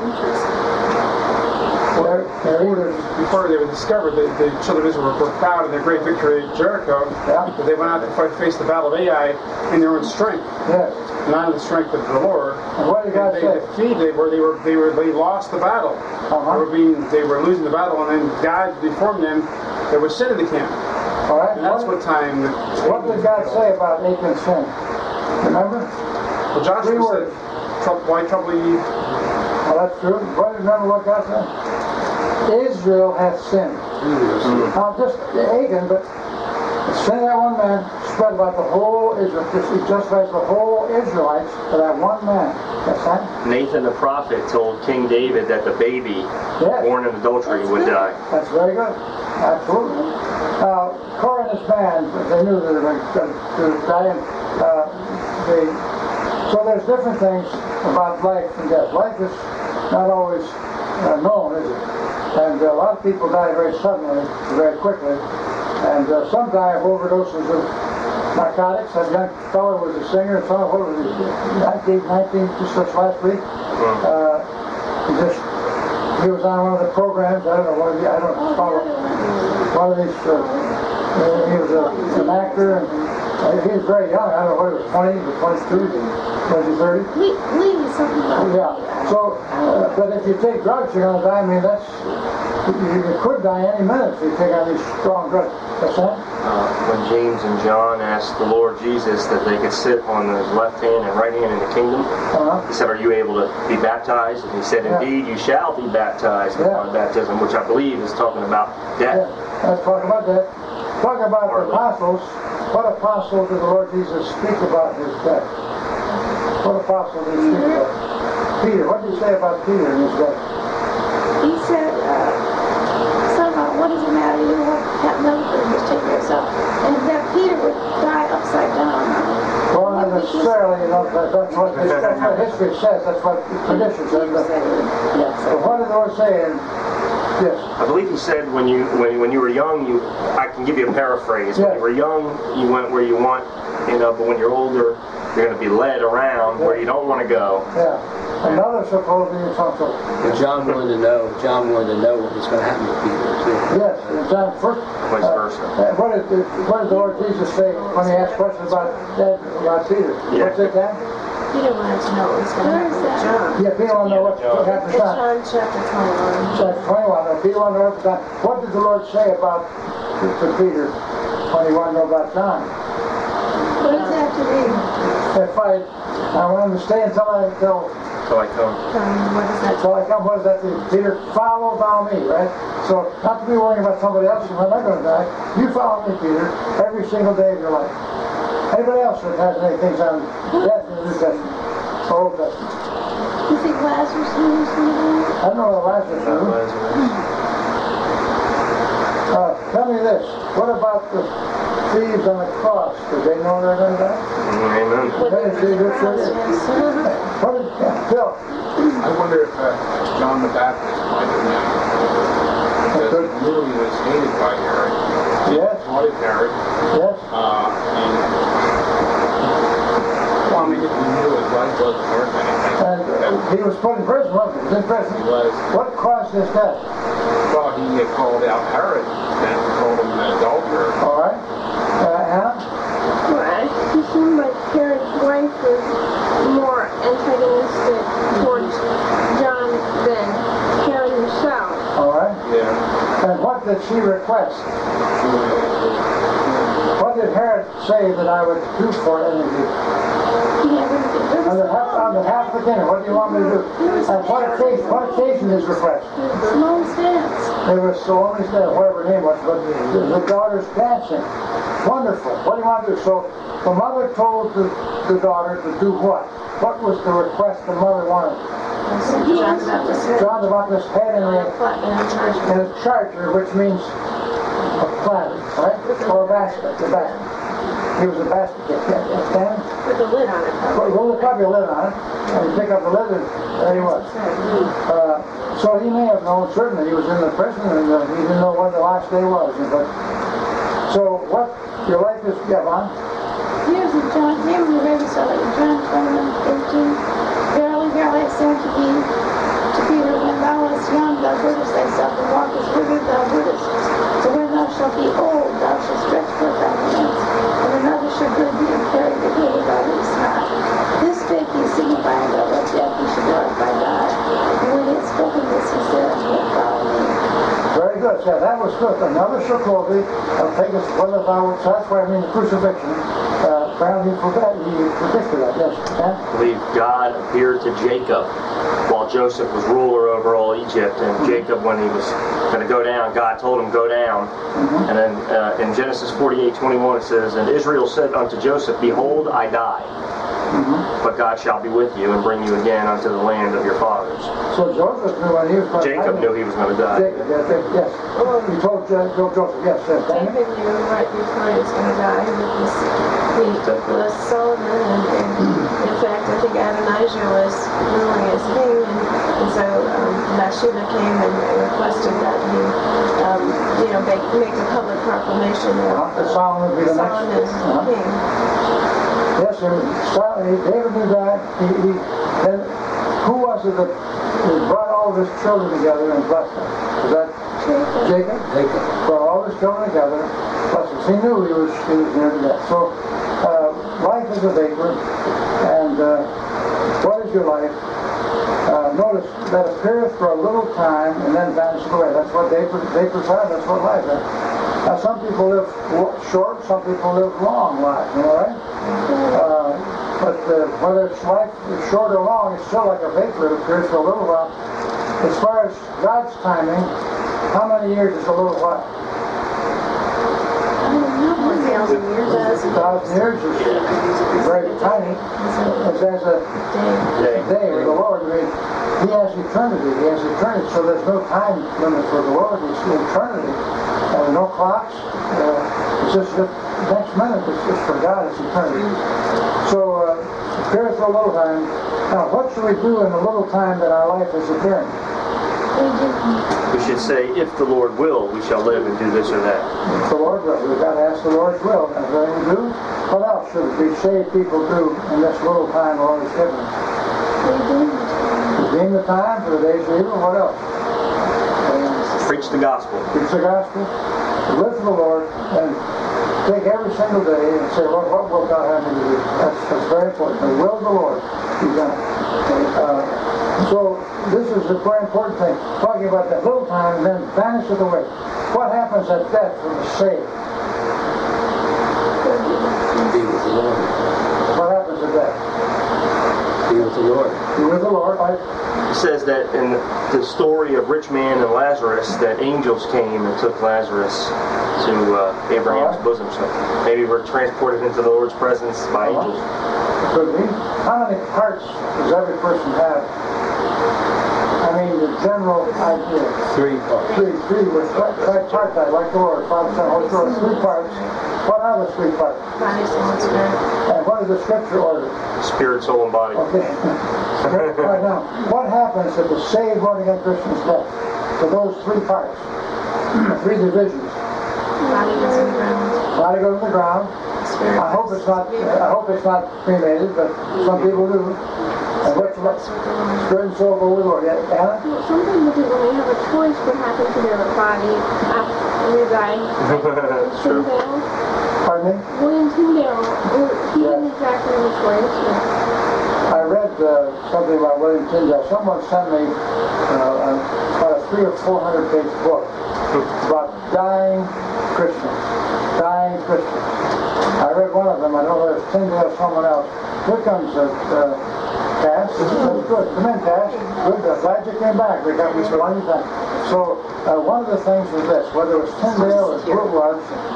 [SPEAKER 5] Before they were discovered, the children of Israel were proud in their great victory at Jericho.
[SPEAKER 1] Yeah.
[SPEAKER 5] But they went out to face the battle of Ai in their own strength,
[SPEAKER 1] Yes.
[SPEAKER 5] not in the strength of the Lord.
[SPEAKER 1] And what did God
[SPEAKER 5] They
[SPEAKER 1] say?
[SPEAKER 5] defeated. They lost the battle. They were losing the battle, and then God informed them there was sin in the camp.
[SPEAKER 1] All right.
[SPEAKER 5] And that's what time.
[SPEAKER 1] What did God say about Achan's sin? Remember?
[SPEAKER 5] Well, Joshua said, "Why trouble ye?"
[SPEAKER 1] Well, that's true. But remember what God said? Israel hath sinned. Not just Achan, but the sin of that one man spread about the whole Israel. Just like the whole Israelites to that one man. That's that?
[SPEAKER 3] Nathan the prophet told King David that the baby born in adultery would die.
[SPEAKER 1] That's very good. Absolutely. Now, Korah and his band, they knew that they were going to die. And, so there's different things about life and death. Life is not always known, is it? And a lot of people die very suddenly, very quickly. And some die of overdoses of narcotics. That young fellow was a singer, what was he, 19, just this last week. He was on one of the programs, I don't know, I don't follow one of these, he was an actor, and he was very young, I don't know what it was, 20 or 22, 20, 30.
[SPEAKER 2] Lee is something about
[SPEAKER 1] Yeah, so, but if you take drugs, you're going to die. I mean, you could die any minute if you take on these strong drugs. What's that?
[SPEAKER 3] When James and John asked the Lord Jesus that they could sit on his left hand and right hand in the kingdom, he said, "Are you able to be baptized?" And he said, "Indeed, you shall be baptized with my baptism," which I believe is talking about death.
[SPEAKER 1] Yeah, let's talk about that. Talk about the apostles. What apostle did the Lord Jesus speak about his death? What apostle did he speak about? Peter. What did he say about Peter and his death?
[SPEAKER 2] He said, something about, what does it matter? You know what? Have another thing, just take care of yourself. And that Peter would die upside down.
[SPEAKER 1] Well, not necessarily, that's what history says. That's what tradition says. But what did the Lord say? Yes.
[SPEAKER 3] I believe he said when you were young, I can give you a paraphrase. When you were young, you went where you want, but when you're older, you're going to be led around where you don't want to go.
[SPEAKER 1] Yeah. Another supposedly something.
[SPEAKER 7] John wanted to know what was going to happen to Peter too.
[SPEAKER 1] Yes, and John first.
[SPEAKER 3] Vice versa.
[SPEAKER 1] What did the Lord Jesus say when he asked questions about Peter?
[SPEAKER 3] Yeah.
[SPEAKER 1] What's it, Dan?
[SPEAKER 4] Peter wanted to know what was going to happen to John.
[SPEAKER 1] Yeah, Peter wanted to know what happened to
[SPEAKER 4] It's
[SPEAKER 1] John.
[SPEAKER 4] John chapter 21.
[SPEAKER 1] Chapter 21. Peter wanted to know what John. What did the Lord say about to Peter when he wanted to know about John?
[SPEAKER 2] What does that have to do?
[SPEAKER 1] If I want him to stay until I come.
[SPEAKER 4] What is that?
[SPEAKER 1] Until I come, what does that mean? Peter, follow thou me, right? So, not to be worrying about somebody else when they're going to die. You follow me, Peter, every single day of your life. Anybody else that has any things on death in the New Testament? Old Testament.
[SPEAKER 2] You think Lazarus knew something?
[SPEAKER 1] I don't know what Lazarus knew. Tell me this. What about the thieves on the cross? Did they know they're going to die?
[SPEAKER 3] Amen.
[SPEAKER 1] What did Bill?
[SPEAKER 8] I wonder if John the Baptist might have known. Because he knew he was hated by Herod.
[SPEAKER 1] Yes.
[SPEAKER 8] Wanted Herod.
[SPEAKER 1] Yes.
[SPEAKER 8] Well, I mean, if he knew his life wasn't worth anything.
[SPEAKER 1] And he was put in prison, wasn't he? He was in prison.
[SPEAKER 8] He was.
[SPEAKER 1] What caused his death?
[SPEAKER 8] Well, he had called out Herod and called him an adulterer.
[SPEAKER 1] All right. Hannah?
[SPEAKER 9] Well, he seemed like Herod's wife was more antagonistic towards John than Herod himself.
[SPEAKER 1] All right.
[SPEAKER 8] Yeah.
[SPEAKER 1] And what what did she request? What did Herod say that I would do for any of you? On behalf of the dinner, what do you want me to do? And what occasion is request?
[SPEAKER 2] Small dance.
[SPEAKER 1] It was Salome's dance, whatever her name was, but the daughter's dancing. Wonderful. What do you want to do? So the mother told the daughter to do what? What was the request the mother wanted? John the Baptist had in a charger, which means a platter, right? Or a basket. The basket. He was a basket. Stand?
[SPEAKER 4] With a lid on it.
[SPEAKER 1] Well, probably a lid on it. And you pick up the lid, and there he was. So he may have known, certainly, he was in the prison, and he didn't know when the last day was. But so what your life is, Von?
[SPEAKER 2] Here's in John, here we read this already, John 21:13. Verily, verily, I say unto thee, to Peter, when thou wast young, thou girdest thyself and walkest whither thou wouldest. So when thou shalt be old, thou shalt stretch forth thy hands, and another shall gird thee and carry thee away, thou wouldest not. This spake he, signifying that what death he should glorify God. And when he had spoken this, he said unto him, follow me.
[SPEAKER 1] Very good. Yeah, that was good. Another shall clothe thee, and take us whither thou wouldest. That's why I mean the crucifixion. Apparently he predicted that, yes.
[SPEAKER 3] I believe God appeared to Jacob while Joseph was ruler over all Egypt, and Jacob, when he was going to go down, God told him, go down. And then in Genesis 48:21 it says, and Israel said unto Joseph, behold, I die. But God shall be with you and bring you again unto the land of your fathers.
[SPEAKER 1] So Joseph knew when he was going to die.
[SPEAKER 3] Jacob knew he was going to die.
[SPEAKER 1] Jacob, yes. He told Joseph, yes.
[SPEAKER 4] David knew right before he was going to die that he was Solomon, and in fact, I think Adonijah was ruling as king, and so Bathsheba came and requested that he, make a public proclamation that
[SPEAKER 1] Solomon would be the
[SPEAKER 4] Solomon is king.
[SPEAKER 1] Yes, David knew that. Then who was it that brought all of his children together and blessed them? Was that Jacob? Jacob. Brought all his children together, blessed them. He knew he was near to death. So life is a vapor, and what is your life? Notice that appeareth for a little time and then vanishes away. That's what vapors are. That's what life is. Now, some people live short, some people live long lives, right? But whether it's life is short or long, it's still like a vapor. It appears for a little while. As far as God's timing, how many years is a little while?
[SPEAKER 4] 1,000 years.
[SPEAKER 1] 1,000 years is very tiny. It's as a day with the Lord. I mean, He has eternity. He has eternity. So there's no time limit for the Lord. It's eternity. No clocks. It's just the next minute. It's just for God. It's eternity. So appears for a little time. Now, what should we do in the little time that our life is appearing?
[SPEAKER 3] We should say, if the Lord will, we shall live and do this or that.
[SPEAKER 1] If the Lord will. We've got to ask the Lord's will. And what do we do? What else should we saved people do in this little time the Lord has given us? Redeem the time for the days of evil. What else?
[SPEAKER 3] Preach the gospel.
[SPEAKER 1] Preach the gospel. Live for the Lord. And take every single day and say, Lord, what will God have me to do? That's very important. The will of the Lord be done. So this is a very important thing. Talking about that little time and then vanisheth away. What happens at death for the saved?
[SPEAKER 7] Be with the Lord.
[SPEAKER 1] What happens at death?
[SPEAKER 7] Be with the Lord.
[SPEAKER 1] Be with the Lord.
[SPEAKER 3] It says that in the story of rich man and Lazarus, that angels came and took Lazarus to Abraham's bosom. So maybe we're transported into the Lord's presence by angels.
[SPEAKER 1] Could be. How many parts does every person have? I mean, the general idea.
[SPEAKER 7] 3 parts.
[SPEAKER 1] Three with tripartite, like the Lord, Father, Son, Holy Spirit. 3 parts. What are the 3 parts?
[SPEAKER 4] Body, soul, and spirit.
[SPEAKER 1] And what is the scripture order?
[SPEAKER 3] Spirit, soul, and body.
[SPEAKER 1] Okay. Right now, what happens if the saved born-again Christians death to those 3 parts? 3 divisions.
[SPEAKER 4] Body goes in the ground.
[SPEAKER 1] Body goes in the ground.
[SPEAKER 4] Spirit.
[SPEAKER 1] I hope it's not cremated, but some people do. And what's spirit and soul go with the Lord? Yeah, Anna?
[SPEAKER 9] Well, some people do when they have a choice what happens to their body after they die.
[SPEAKER 3] Sure.
[SPEAKER 9] Tyndale.
[SPEAKER 1] Pardon me?
[SPEAKER 9] William Tyndale, he didn't exactly have a choice.
[SPEAKER 1] I read something about William Tyndale. Someone sent me about a 300 or 400 page book about dying Christians. Dying Christians. I read one of them. I know there's Tyndale or someone else. Here comes Cass. That's good. Come in, Cass. Good. Glad you came back. We got me for a long time. So one of the things was this, whether it was Tyndale or who it was,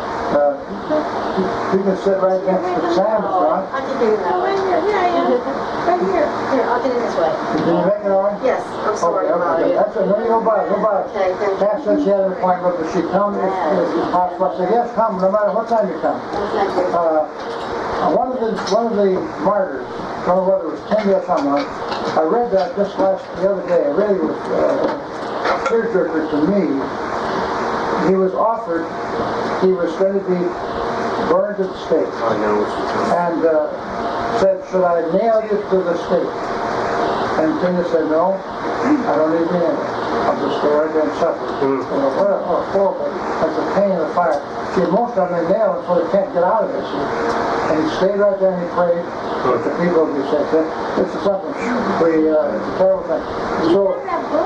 [SPEAKER 1] you can sit right next to Sam, right?
[SPEAKER 2] I can do that. Right here. Here I am. Right here. Here, I'll get in this way.
[SPEAKER 1] Can you make it all right?
[SPEAKER 2] Yes, I'm sorry about it.
[SPEAKER 1] That's it. No, you don't bother. No bother.
[SPEAKER 2] Okay, thank you.
[SPEAKER 1] Cass said she had an appointment, but she come if possible. I said, yes, come, no matter what time you come.
[SPEAKER 2] Thank you.
[SPEAKER 1] One of the martyrs, I don't know whether it was Tyndale or someone, I read that just the other day. It really was a tearjerker to me. He was offered, he was going to be burned at the stake.
[SPEAKER 3] I know what you're talking about.
[SPEAKER 1] And said, should I nail you to the stake? And Tyndale said, no, I don't need to nail it. I'll just stay right there and suffer. You know, what a horrible, that's the pain of the fire. See, most of them they nail it so they can't get out of it. See? And he stayed right there and he prayed that the people would be saved. This is something, it's a terrible thing. So,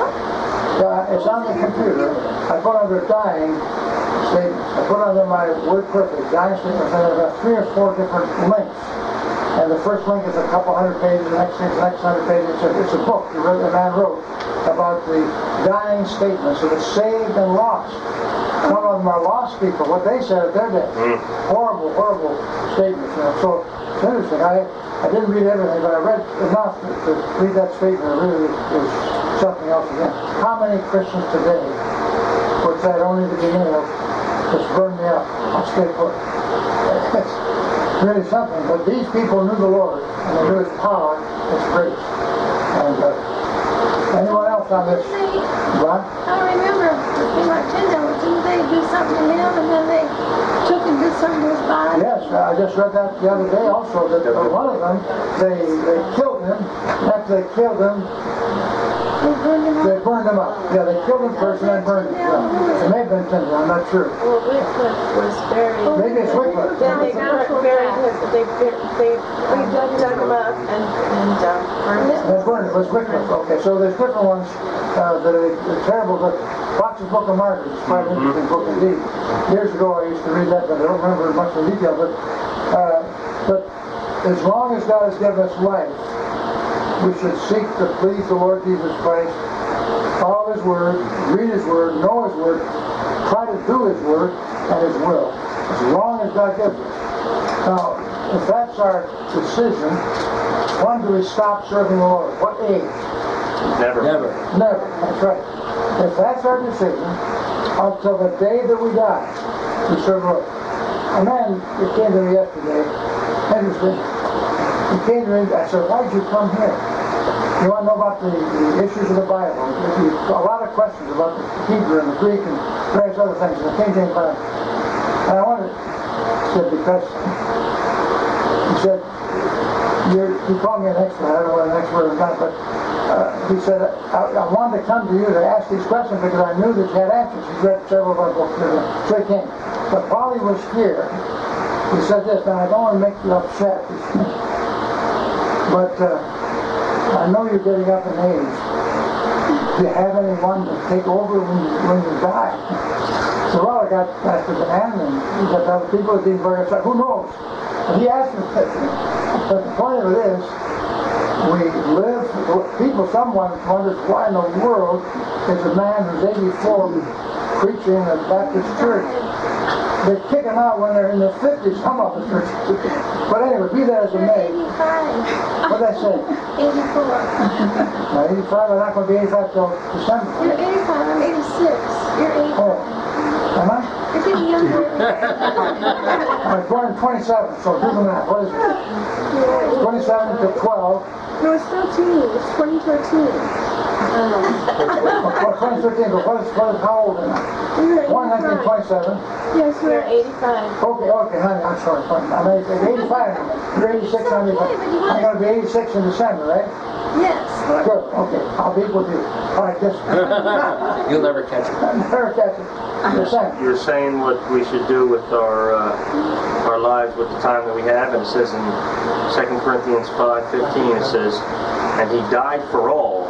[SPEAKER 1] it's on the computer. I put under dying statements. I put under my word perfect, dying statements, and I've got 3 or 4 different links. And the first link is a couple hundred pages, the next thing is the next 100 pages. It's a book a man wrote about the dying statements of the saved and lost. Some of them are lost people. What they said, they're dead. Horrible, horrible statements. You know. So it's interesting. I didn't read everything, but I read enough to read that statement. It really was something else again. How many Christians today would say, I don't need to be nailed, just burn me up, I'll stay put. It's really something. But these people knew the Lord, and they knew His power, His grace. And anyone else on this? What?
[SPEAKER 2] I remember the thing like Tyndale, didn't they do something to him and then they took and did something to his body?
[SPEAKER 1] Yes, I just read that the other day also, that one of them, they killed him. After they killed him,
[SPEAKER 2] They burned him up?
[SPEAKER 1] they burned him up. Yeah, they killed him first and then burned him. Yeah. It may have been Tyndale, I'm not sure.
[SPEAKER 4] Well, Wycliffe was buried.
[SPEAKER 1] Maybe it's Wycliffe.
[SPEAKER 4] Then they buried him. They dug him up and burned him.
[SPEAKER 1] That's burned. It was Wycliffe. Okay, so there's different ones that are terrible, but Fox's Book of Martyrs is quite an interesting book indeed. Years ago I used to read that, but I don't remember much in detail. But as long as God has given us life, we should seek to please the Lord Jesus Christ, follow His Word, read His Word, know His Word, try to do His Word and His will, as long as God gives us. Now, if that's our decision, when do we stop serving the Lord? What age?
[SPEAKER 3] Never.
[SPEAKER 7] Never.
[SPEAKER 1] Never. That's right. If that's our decision, until the day that we die, we serve the Lord. A man, he came to me yesterday, interesting. He came to me, I said, why did you come here? You want to know about the issues of the Bible? A lot of questions about the Hebrew and the Greek and various other things in the King James Bible. And I wanted, he said, because, he said, he called me an expert. I don't know what an expert is not, but he said, I wanted to come to you to ask these questions because I knew that you had answers. He's read several of our books, so he came. But while he was here, he said this, and I don't want to make you upset, but I know you're getting up in age. Do you have anyone to take over when you die? So, well, I got Pastor Dan, and we got other people at Edinburgh. So who knows? But he asked me, but the point of it is, we live, someone wonders why in the world is a man who's 84 preaching in a Baptist church. They kick them out when they're in their 50s, some of us. But anyway, be that as it may.
[SPEAKER 2] 85.
[SPEAKER 1] What did I say?
[SPEAKER 2] 84.
[SPEAKER 1] Now, 85, I'm not going to be 85 till December.
[SPEAKER 2] You're 85, I'm 86. You're 85.
[SPEAKER 1] Oh, am I?
[SPEAKER 2] You're getting younger.
[SPEAKER 1] I was born in 27, so do the math. What is it? 27 to 12.
[SPEAKER 9] No, it's 13. It's 2013.
[SPEAKER 1] 2013, but how old am I?
[SPEAKER 9] You're
[SPEAKER 1] Born
[SPEAKER 9] 85.
[SPEAKER 1] 1927.
[SPEAKER 9] Yes,
[SPEAKER 4] You're
[SPEAKER 9] you're
[SPEAKER 4] 85.
[SPEAKER 1] Okay, honey, I'm sorry. I'm 85. You're 86, I'm going to be 86 in December, right?
[SPEAKER 2] Yes.
[SPEAKER 1] Good, okay. I'll be with you. All right, just...
[SPEAKER 7] You'll never catch it.
[SPEAKER 1] Never catch it. December.
[SPEAKER 3] You're saying what we should do with our lives with the time that we have, and it says in 2 Corinthians 5:15, it says, and He died for all,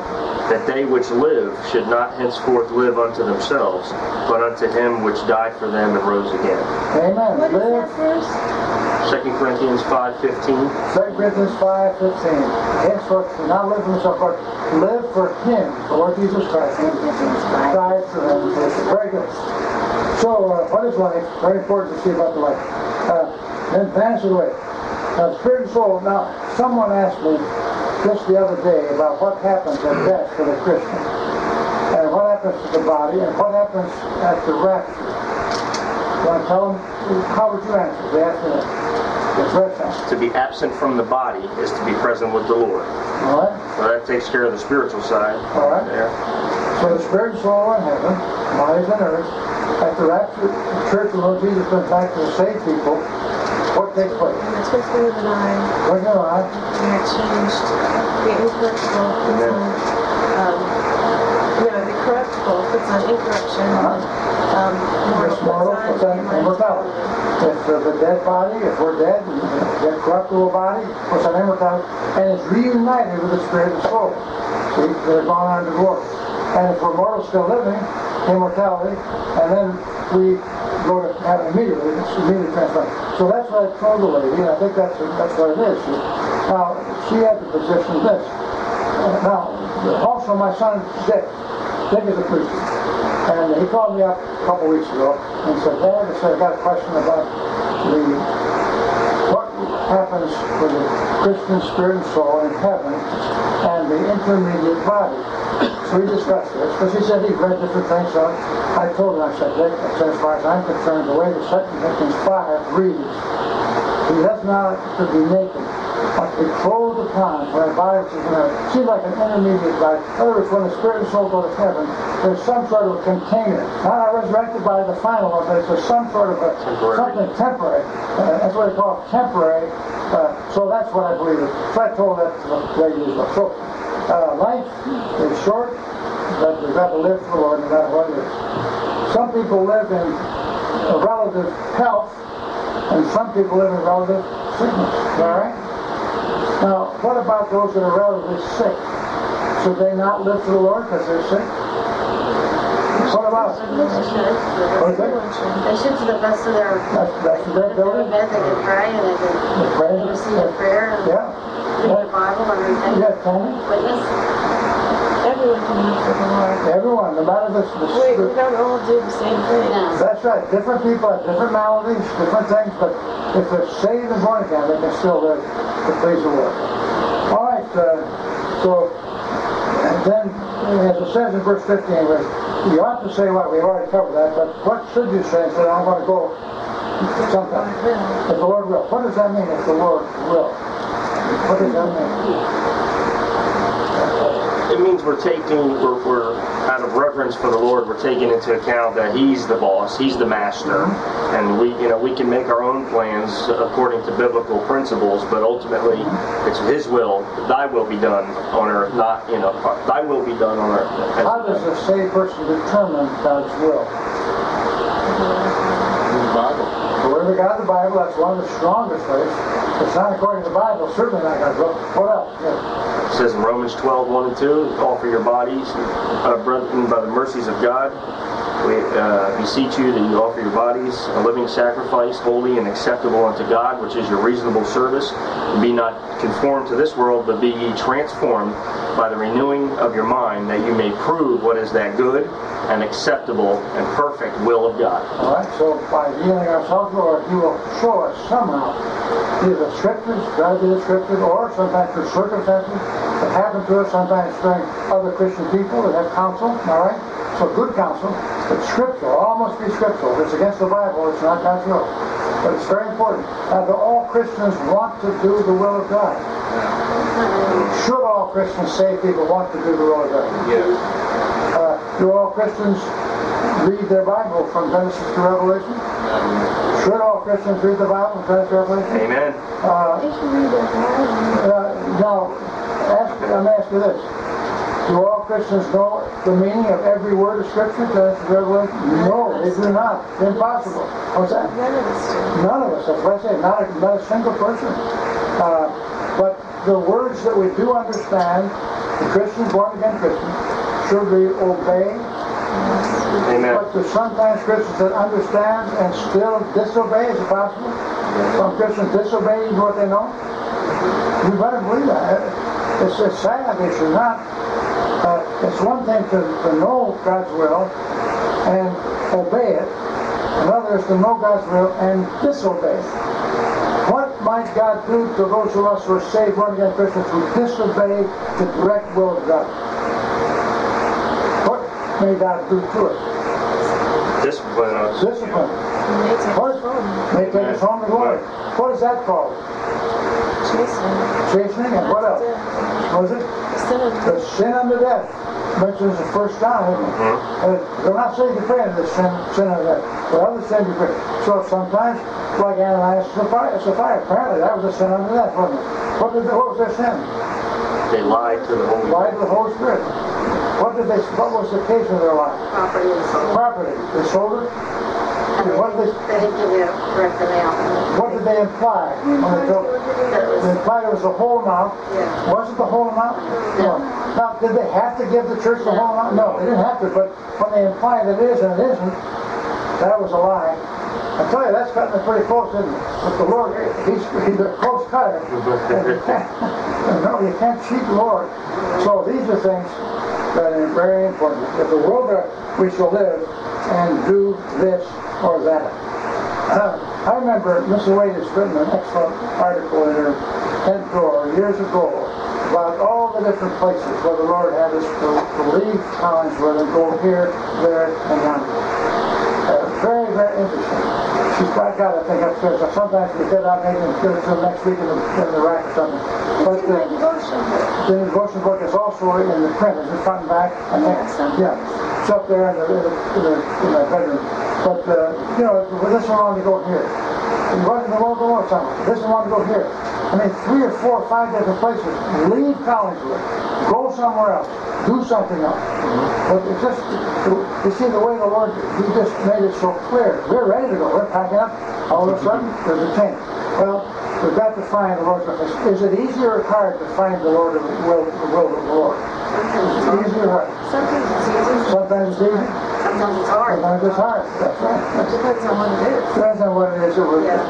[SPEAKER 3] that they which live should not henceforth live unto themselves, but unto him which died for them and rose again.
[SPEAKER 1] Amen.
[SPEAKER 4] What is
[SPEAKER 1] Live.
[SPEAKER 4] that verse?
[SPEAKER 3] 2 Corinthians 5:15.
[SPEAKER 1] 2 Corinthians 5:15. Henceforth should not live for himself, but live for him, the Lord Jesus Christ. Died for them. Very good. So, what is life? Very important to see about the life. Then vanish away. Now, spirit and soul. Now, someone asked me just the other day about what happens at death for the Christian, and what happens to the body, and what happens at the rapture. You want to tell them? How would you answer? They asked me that.
[SPEAKER 3] To be absent from the body is to be present with the Lord.
[SPEAKER 1] All right.
[SPEAKER 3] So that takes care of the spiritual side.
[SPEAKER 1] All right.
[SPEAKER 3] There.
[SPEAKER 1] So the spirit and soul are in heaven, bodies on earth. At the rapture, the church of Lord Jesus went back to the saved people. What takes place?
[SPEAKER 4] And the twinkling of an eye,
[SPEAKER 1] Look at that.
[SPEAKER 4] and it changed the incorruptible puts on, the corruptible puts on incorruption, and mortal
[SPEAKER 1] This mortal puts on immortality. If the dead body, if we're dead, the corruptible body puts on immortality, and is reunited with the spirit and soul. See, they're gone on to glory. And if we're mortal still living, immortality, and then we go to heaven immediately. It's immediate translation. So that's what I told the lady, and I think that's what it is. Now, she had the position of this. Now, also my son Dick is a preacher, and he called me up a couple weeks ago and said, Dad, I got a question about what happens with the Christian spirit and soul in heaven and the intermediate body. So we discussed this, because he said he read different things, so I told him, I said, Dick, as far as I'm concerned, the way the 2 Corinthians 5 reads, he does not to be naked, but to be clothed upon, when a body which is going to seem like an intermediate body. In other words, when the spirit and soul go to heaven, there's some sort of container. Not a resurrected body, the final one, but it's some sort of something temporary. That's what they call temporary. So that's what I believe. So I told that to the lady as well. So life is short, but we've got to live for the Lord no matter what it is. Some people live in relative health, and some people live in relative sickness. All right? Now, what about those that are relatively sick? Should they not live for the Lord because they're sick? What about them?
[SPEAKER 9] They should, to the best of their
[SPEAKER 1] That's their ability.
[SPEAKER 9] bed, they can pray and they can receive a prayer and read the Bible and everything.
[SPEAKER 1] Yeah, Tony?
[SPEAKER 9] Witness.
[SPEAKER 4] everyone can live for the Lord.
[SPEAKER 1] Everyone, no matter the
[SPEAKER 4] We don't all do the same thing.
[SPEAKER 9] No.
[SPEAKER 1] That's right. Different people have different maladies, different things, but if they're saved and born again, they can still live to please the Lord. All right, and then, as it says in verse 15, you ought to say what? We've already covered that, but what should you say? Say, I'm going to go sometime. If the Lord will. What does that mean, if the Lord will? What does that mean?
[SPEAKER 3] It means we're out of reverence for the Lord, we're taking into account that He's the boss, He's the master, and we can make our own plans according to biblical principles, but ultimately it's His will. Thy will be done on earth, not Thy will be done on earth.
[SPEAKER 1] How does a saved person determine God's will?
[SPEAKER 8] The Bible.
[SPEAKER 1] The Word of God, the Bible, that's one of the strongest ways. If it's not according to the Bible, certainly not God's will. What else? Yeah.
[SPEAKER 3] It says in Romans 12:1 and 2, offer your bodies, brethren, by the mercies of God. We beseech you that you offer your bodies a living sacrifice, holy and acceptable unto God, which is your reasonable service. Be not conformed to this world, but be ye transformed by the renewing of your mind, that you may prove what is that good and acceptable and perfect will of God.
[SPEAKER 1] All right, so by healing ourselves, Lord, you will show us somehow, either the Scriptures, God the Scriptures, or sometimes through circumstances that happen to us, sometimes during other Christian people that have counsel, all right? So good counsel, but scriptural, all must be scriptural. If it's against the Bible, it's not God's will. But it's very important. Now, do all Christians want to do the will of God? Should all Christians, saved people, want to do the will of God?
[SPEAKER 8] Yes.
[SPEAKER 1] Do all Christians read their Bible from Genesis to Revelation? Should all Christians read the Bible from Genesis to Revelation?
[SPEAKER 3] Amen.
[SPEAKER 2] They should read their Bible.
[SPEAKER 1] Now, let me ask you this. Do all Christians know the meaning of every word of Scripture, Genesis to Revelation? No, they do not. Impossible. What's that?
[SPEAKER 4] None of us do.
[SPEAKER 1] None of us. That's what I say. Not a single person. But the words that we do understand The Christians, born again Christians, should we obey?
[SPEAKER 3] Amen.
[SPEAKER 1] But there's sometimes Christians that understand and still disobey. Is it possible? Some Christians disobey even what they know. You better believe that. It's sad they should not. It's one thing to know God's will and obey it. Another is to know God's will and disobey it. What might God do to those of us who are saved, born again Christians, who disobey the direct will of God? What may God do to us?
[SPEAKER 3] Discipline us.
[SPEAKER 1] Discipline. What? May take us home to glory. What is that called? Chastening. And what else? What is it? The sin unto death. Mentions the first John, isn't it? They're not saying you pray into the sin unto death. But other sin you pray. So sometimes, like Ananias and Sapphira, apparently that was a sin unto death, wasn't it? What was their sin?
[SPEAKER 3] They lied to the Holy Spirit.
[SPEAKER 1] Lied to the Holy Spirit. What was the case of their lie?
[SPEAKER 10] Property and soul.
[SPEAKER 1] Property. They sold it.
[SPEAKER 10] And
[SPEAKER 1] What did
[SPEAKER 10] they didn't give it correct amount.
[SPEAKER 1] what did they imply when they told? They implied it was the whole amount.
[SPEAKER 10] Yeah.
[SPEAKER 1] Was it the whole amount? No. Now, did they have to give the church the whole amount? No, they didn't have to. But when they imply that it is and it isn't, that was a lie. I tell you, that's cutting it pretty close, isn't it? But the Lord, he's a close cutter. No, you can't cheat the Lord. So these are things that are very important. If the world we shall live and do this or that. I remember Mrs. Wade has written an excellent article in her tent drawer years ago about all the different places where the Lord had us to leave Collingswood and go here, there, and yonder. Very, very interesting. She's quite got it, I think, upstairs. Sometimes we get out maybe and get it till next week in the rack or something. But the devotion book is also in the print. Is it front and back? I think. Yeah. It's up there in the bedroom. But, this one wanted to go here. It wasn't the Lord somewhere. This one wanted to go here. I mean, 3 or 4 or 5 different places. Leave Collingswood. Go somewhere else. Do something else. But it's just, you see the way the Lord, He just made it so clear. We're ready to go. We're packing up. All of a sudden, there's a change. Well, we've got to find the Lord's will. Is it easy or hard to find the Lord of the will of the Lord? Easy or hard?
[SPEAKER 4] Sometimes it's easy.
[SPEAKER 1] Sometimes it's easy.
[SPEAKER 10] Sometimes it's hard.
[SPEAKER 1] Sometimes it's hard. That's right.
[SPEAKER 4] It depends on what it is.
[SPEAKER 1] Depends on what it is.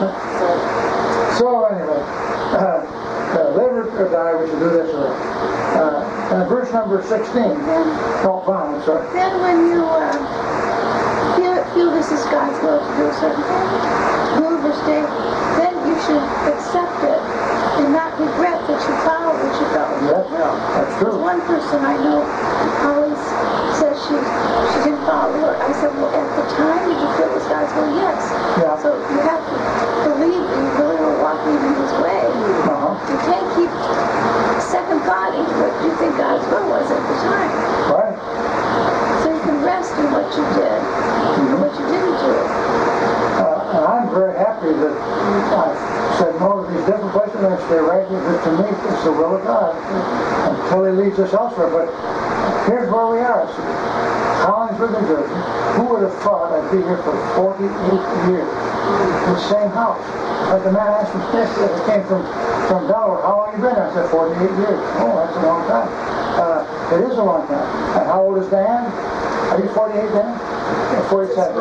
[SPEAKER 1] So anyway, live or die, we should do this or that. And verse number 16. Oh, fine, I'm sorry.
[SPEAKER 2] Then when you feel this is God's will to do a certain thing, move or stay, then you should accept it and not regret that you followed what you felt was
[SPEAKER 1] Yes,
[SPEAKER 2] God's will.
[SPEAKER 1] that's true.
[SPEAKER 2] There's one person I know always says she didn't follow the Lord. I said, well, at the time, did you feel it was God's will? Yes.
[SPEAKER 1] Yeah.
[SPEAKER 2] So you have to believe that you really were walking in His way. You can't keep second thought into what you think God's will was at the time.
[SPEAKER 1] Right.
[SPEAKER 2] So you can rest in what you did and what you didn't do.
[SPEAKER 1] And I'm very happy that I've said no to these different places and I stay right here. But to me, it's the will of God until He leads us elsewhere. But here's where we are. Collingswood, New Jersey. Who would have thought I'd be here for 48 years in the same house? Like the man asked me yesterday, I came from Delaware, how long have you been here? I said 48 years. Oh, that's a long time. It is a long time. And how old is Dan? Are you 48, Dan? Yeah, 47.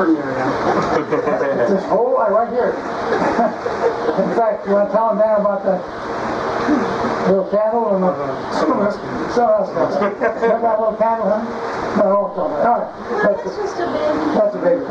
[SPEAKER 1] This whole life right here. In fact, you want to tell him, Dan, about that little candle? And someone else can. Remember that little candle, huh? No, all right.
[SPEAKER 2] That's just a baby.
[SPEAKER 1] That's a baby.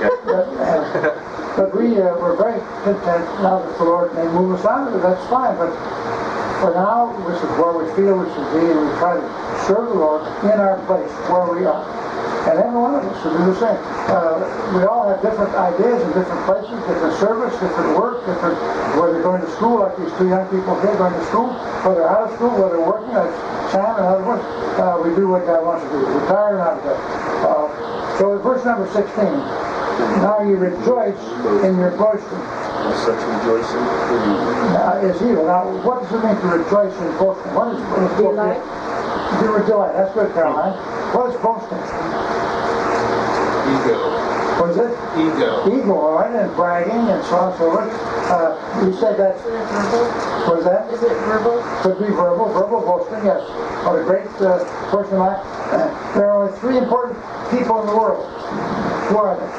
[SPEAKER 1] But we're very content now that the Lord may move us on. That's fine. But for now, this is where we feel we should be, and we try to serve the Lord in our place where we are. And every one of us should do the same. We all have different ideas in different places, different service, different work, different whether they're going to school, like these 2 young people here going to school, whether they're out of school, whether they're working, like Sam and other ones. We do what God wants to do. Retire or not retire. So verse number 16. Now you rejoice in your boasting.
[SPEAKER 3] Such rejoicing
[SPEAKER 1] Is evil. Now, what does it mean to rejoice in boasting? What is
[SPEAKER 4] Delight.
[SPEAKER 1] You delight. That's good, Caroline. What is boasting?
[SPEAKER 8] Ego.
[SPEAKER 1] What is it?
[SPEAKER 8] Ego.
[SPEAKER 1] Ego, all right, and bragging and so on and so forth. You said that.
[SPEAKER 4] Isn't it verbal?
[SPEAKER 1] What is that?
[SPEAKER 4] Is it verbal?
[SPEAKER 1] Could be verbal boasting, yes. What a great person like. There are only three important people in the world. Who are they?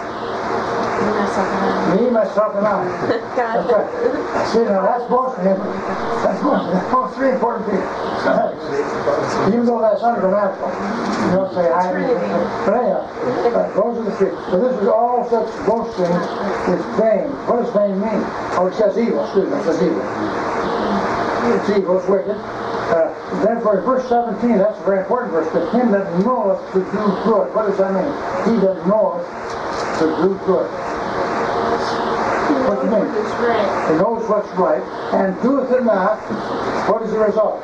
[SPEAKER 1] Me, myself, and I. That's right. See, now that's boasting. That's boasting. That's both three important people. Even though that's ungrammatical. You don't say I. But anyhow, those are the three. So this is all such boasting is vain. What does vain mean? Oh, it says evil. Excuse me, it says evil. It's evil, it's wicked. Therefore, verse 17, that's a very important verse. But him that knoweth to do good. What does that mean? He that knoweth to do good. What do you mean? He knows what's right and doeth it not. What is the result?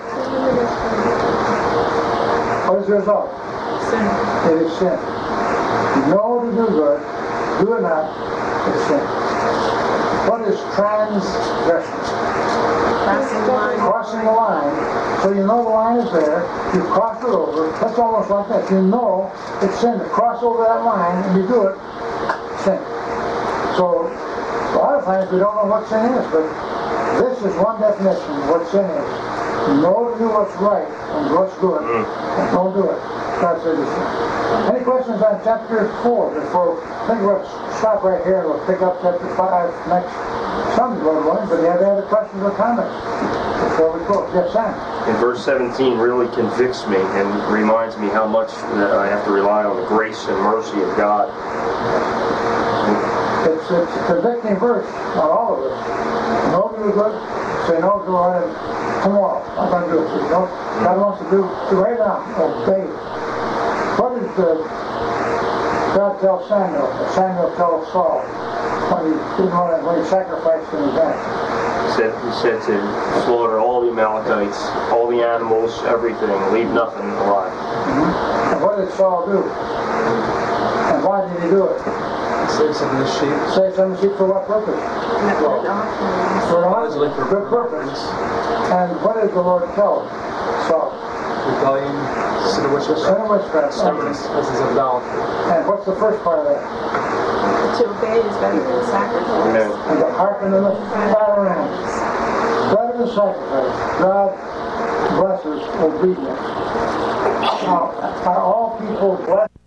[SPEAKER 1] What is the result?
[SPEAKER 4] Sin.
[SPEAKER 1] It is sin. Know to do good, do it not, it is sin. What is transgression?
[SPEAKER 4] Crossing the line.
[SPEAKER 1] Crossing the line. So you know the line is there, you cross it over. That's almost like this. You know it's sin to cross over that line and you do it, sin. So a lot of times we don't know what sin is, but this is one definition of what sin is. Know to do what's right and what's good, and don't do it. God says it's sin. Any questions on chapter 4 before? I think we'll stop right here and we'll pick up chapter 5 next Sunday, Lord willing. But do you have any other questions or comments before we close? Yes, Sam.
[SPEAKER 3] And verse 17 really convicts me and reminds me how much that I have to rely on the grace and mercy of God.
[SPEAKER 1] It's a convicting verse on all of us. No do good, say no to it tomorrow. I'm going to do it. You know, God wants to do right now. Obey. What did God tell Samuel? Samuel told Saul when he sacrificed in advance.
[SPEAKER 3] He said to slaughter all the Amalekites, all the animals, everything, leave nothing alive.
[SPEAKER 1] And what did Saul do? And why did he do it?
[SPEAKER 8] Save some of the sheep.
[SPEAKER 1] Save some of the sheep for what purpose? For good purpose. And what did the Lord tell Saul?
[SPEAKER 8] Rebellion, sin of witchcraft.
[SPEAKER 1] Sin of witchcraft.
[SPEAKER 8] Stubbornness, this is idolatry.
[SPEAKER 1] And what's the first part of that?
[SPEAKER 4] To obey is better than sacrifice.
[SPEAKER 3] Amen.
[SPEAKER 1] And to hearken to the fat rams. Better than sacrifice. God blesses obedience. Now, are all people blessed?